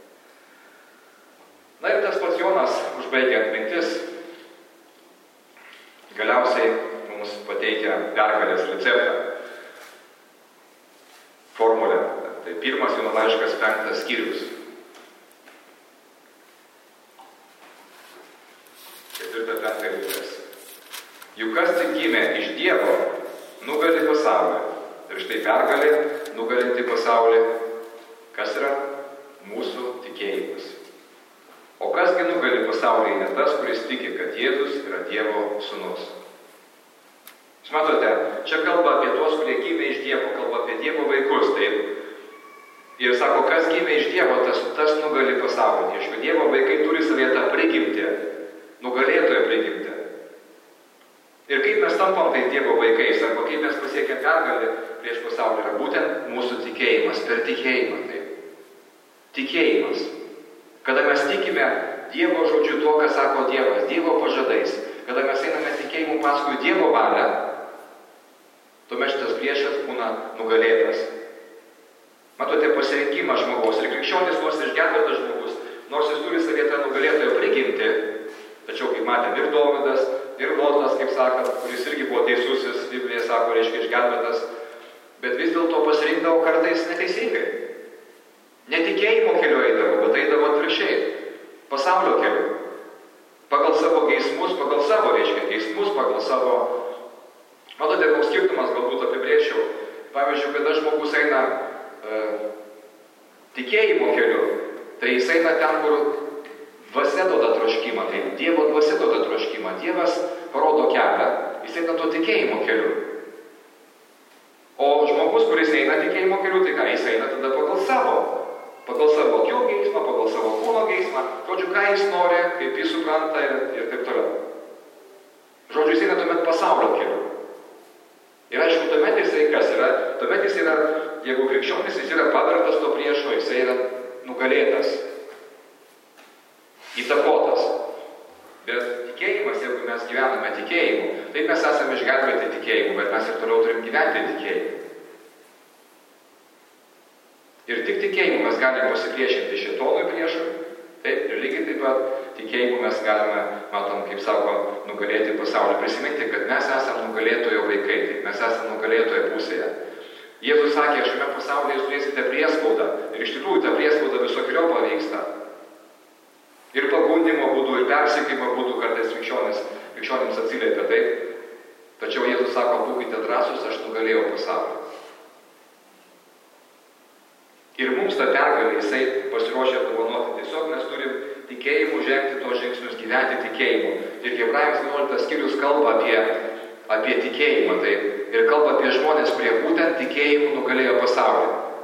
Na ir tas pats Jonas, užbaigiant mintis, galiausiai mums pateikia pergalę skyrius. Ketvirta penktą eilutės. Juk kas tik gimė iš Dievo, nugali pasaulį. Ir štai pergalė, nugalinti pasaulį. Kas yra? Mūsų tikėjimas. O kasgi nugali pasaulį, ne tas, kuris tiki, kad Jėzus yra Dievo sūnus. Jūs matote, čia kalba apie tuos, kurie gimė iš Dievo, kalba apie Dievo vaikus, taip. Ir sako, kas gimė iš Dievo, tas, tas nugali pasaulį. Aišku, Dievo vaikai turi savyje tą prigimtį, nugalėtojo prigimtį. Ir kaip mes tampam tai Dievo vaikais, arba kaip mes pasiekėm pergalį prieš pasaulį, yra būtent mūsų tikėjimas, per tikėjimą. Taip. Tikėjimas. Kada mes tikime Dievo žodžiu to, ką sako Dievas, Dievo pažadais, kada mes einame tikėjimu paskui Dievo valią, tuomet šitas priešas būna nugalėtas. Matote pasirinkimą žmogaus. Ir krikščionis, nors išgelbėtas žmogus, nors jis turi savyje tą nugalėtojo prigimtį, tačiau, kaip matėm, ir Dovydas, ir Lotas, kaip sakant, kuris irgi buvo teisusis, Biblija sako, reiškia išgelbėtas, bet vis dėlto pasirinkdavo kartais neteisingai. Netikėjimo keliu eidavo, bet eidavo atvirkščiai, pasaulio keliu. Pagal savo geismus, pagal savo, reiškia, geismus, pagal savo... Matote, koks skirtumas galbūt apibrėžčiau. Pavyzdžiui, kada žmogus eina e, tikėjimo keliu, tai jis eina ten, kur dvasia duoda troškimą, tai Dievo dvasia duoda troškimą. Dievas parodo kelią, jis eina tuo tikėjimo keliu. O žmogus, kuris eina tikėjimo keliu, tai ką, jis eina tada pagal savo. Pagal savo akių geismą, pagal savo kūno geismą, žodžiu, ką jis nori, kaip jis supranta ir, ir taip toliau. Žodžiu, jis eina tuomet pasaulio keliu. Ir aišku, tuomet jisai kas yra? Tuomet jis yra, jeigu krikščionis, jis yra pavertas to priešo, jisai yra nugalėtas, įtakotas. Bet tikėjimas, jeigu mes gyvename tikėjimu, taip mes esame išgelbėti tikėjimu, bet mes ir toliau turim gyventi tikėjimu. Ir tik tikėjimu mes galime pasipriešinti šėtonui priešui, taip, ir lygiai taip pat tikėjimu mes galime, matom, kaip sako, nugalėti pasaulį. Prisiminti, kad mes esame nugalėtojo vaikai, taip, mes esame nugalėtojo pusėje. Jėzus sakė, šiame pasaulyje jūs turėsite priespaudą, ir iš tikrųjų ta priespauda visokiojo pavyksta. Ir pagundimo būdų, ir persekiojimo būdų kartais krikščionis, krikščionims atsiliepia taip. Tačiau Jėzus sako, būkite drąsūs, aš nugalėjau pasaulį. Ir mums tą pergalę jisai pasiruošė dovanoti. Tiesiog mes turim tikėjimu žengti tos žingsnius, gyventi tikėjimu. Ir Hebrajams vienuoliktas skyrius kalba apie, apie tikėjimą. Tai, ir kalba apie žmonės, kurie būtent tikėjimu nugalėjo pasaulį.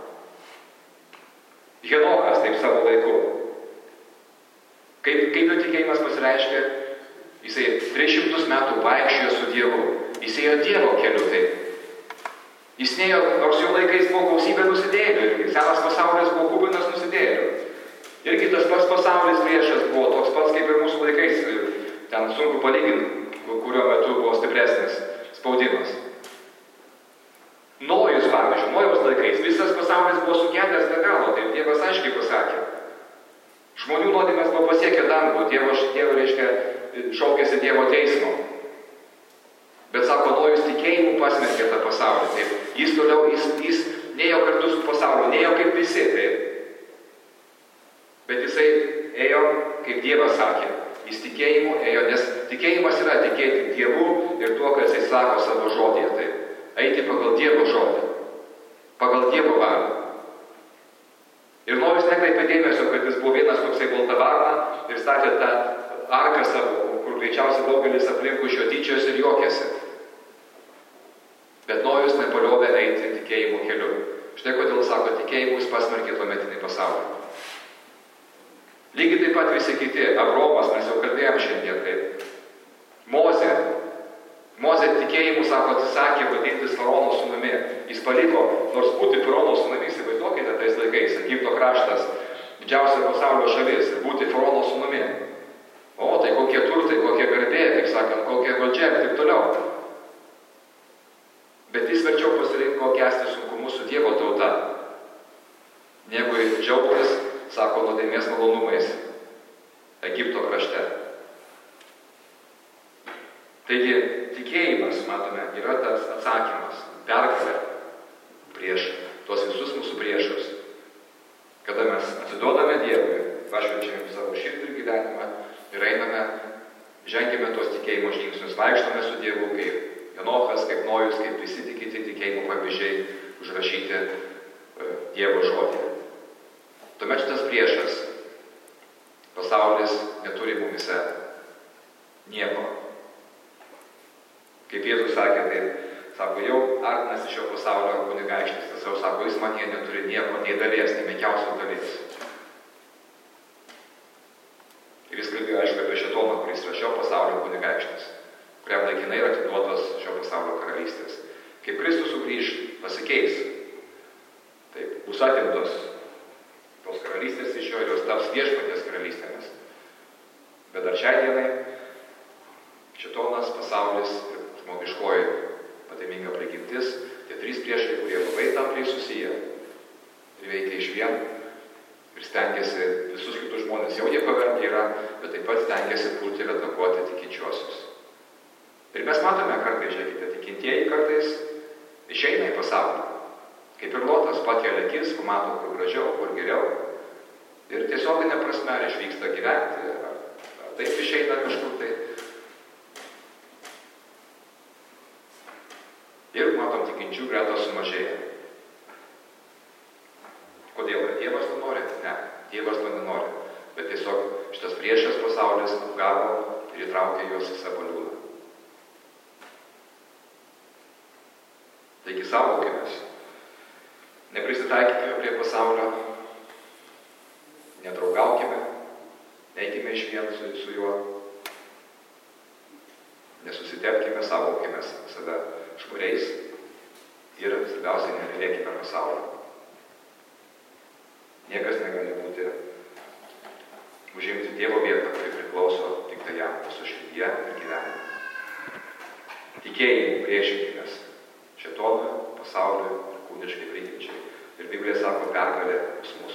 Henochas taip savo laiku. Kaip, kaip jo tikėjimas pasireiškia? Jisai tris šimtus metų vaikščiojo su Dievu. Jis ėjo Dievo keliu taip. Jis nėjo, nors jo laikais buvo gausybė nusidėjėlių, irgi senas pasaulis buvo kubinas nusidėjėlių. Irgi tas pats pasaulis priešas buvo toks pats kaip ir mūsų laikais, ten sunku palyginti, kurio metu buvo stipresnis spaudimas. Nojus, pavyzdžiui, Nojaus laikais visas pasaulis buvo sugedęs be galo, taip Dievas aiškiai pasakė. Žmonių nuodėmės buvo pasiekę dangų, Dievo, Dievo reiškia, šaukėsi Dievo teismo. Bet sako, Nojus tikėjimu pasmerkė tą pasaulį, taip. Jis toliau, jis, jis neėjo kartu su pasauliu, neėjo kaip visi, taip. Bet jisai ėjo, kaip Dievas sakė. Jis tikėjimu ėjo, nes tikėjimas yra tikėti Dievu ir tuo, kas jis sako savo žodėje, taip. Eiti pagal Dievo žodį, pagal Dievo valią. Ir Nojus nekreipė dėmesio, kad jis buvo vienas toksai balta varna ir statė tą arką savo, kur greičiausiai daugelis aplinkų iš jo tyčios ir juokėsi. Bet Nojus nepaliovė eiti tikėjimo keliu. Štai kodėl sako, tikėjimus pasmerkė tuometinį pasaulį. Lygiai taip pat visi kiti, Abraomas, mes jau kalbėjom šiandien, taip. Mozė. Mozė tikėjimu, sako, atsisakė vadintis faraono sūnumi. Jis paliko, nors būti faraono sūnumi, įsivaizduokite tais laikais, Egipto kraštas, didžiausia pasaulio šalis, ir būti faraono sūnumi. O, tai kokie turtai, kokie garbė, taip sakant, kokie valdžia ir taip toliau. Bet jis verčiau pasirinko kęsti sunkumus su Dievo tauta, negu džiaugtis, sako, nuodėmės malonumais Egipto krašte. Taigi, tikėjimas, matome, yra tas atsakymas, pergalė prieš tuos visus mūsų priešus. kada mes atsiduodame Dievui, pašvenčiame savo širdį ir gyvenimą ir einame, žengėme tuos tikėjimo žingsnius, vaikštame su Dievu, kaip Enochas, kaip Nojus, kaip visi kiti tikėjimo pavyzdžiai užrašyti Dievo žodį. Tuomet šitas priešas, pasaulis, neturi mumise nieko. Kaip Jėzus sakė, tai sako, jau artinasi šio pasaulio kunigaikštis, tas jau sako, jis man jie neturi nieko, nei dalies, nei menkiausios dalies. Ir jis kalbėjo, aišku, apie Šėtoną, kuris yra šio pasaulio kunigaikštis, kuriam laikinai yra atiduotos šio pasaulio karalystės. Kaip Kristus sugrįž, pasikeis, taip, bus atimtos tos karalystės iš jo ir jos taps viešpaties karalystėmis. Bet dar šiai dienai Šėtonas, pasaulis ir žmogiškoji nuodėminga prigimtis, tie trys priešai, kurie labai tampriai susiję ir veikia iš vien ir stengiasi visus kitus žmonės, jau jie pavergti yra, bet taip pat stengiasi pulti ir atakuoti tikinčiuosius. Ir mes matome kartais, žiūrėkite, tikintieji kartais išeina į pasaulį. Kaip ir Lotas pakelia akis, pamato, kur gražiau, kur geriau. Ir tiesioginė prasme, ar išvyksta gyventi, ar, ar taip išeina kažkur tai. Ir matom, tikinčių gretos sumažėja. Kodėl? Dievas to nori? Ne, Dievas to nenori. Bet tiesiog šitas priešas pasaulis apgavo ir įtraukė juos į savo liūną. Taigi saugokimės. Neprisitaikykime prie pasaulio, nedraugaukime, neikime iš vien su, su juo, nesusitepkime, saugokime save švariais ir svarbiausiai nemylėkime pasaulio. Niekas negali būti užimti Dievo vietą, kuri priklauso tik tai jam mūsų širdyje ir gyvenime. Tikėjimu priešinkimės Šėtonui, pasauliui ir kūniškai prigimčiai. Ir Biblija sako, pergalė mūsų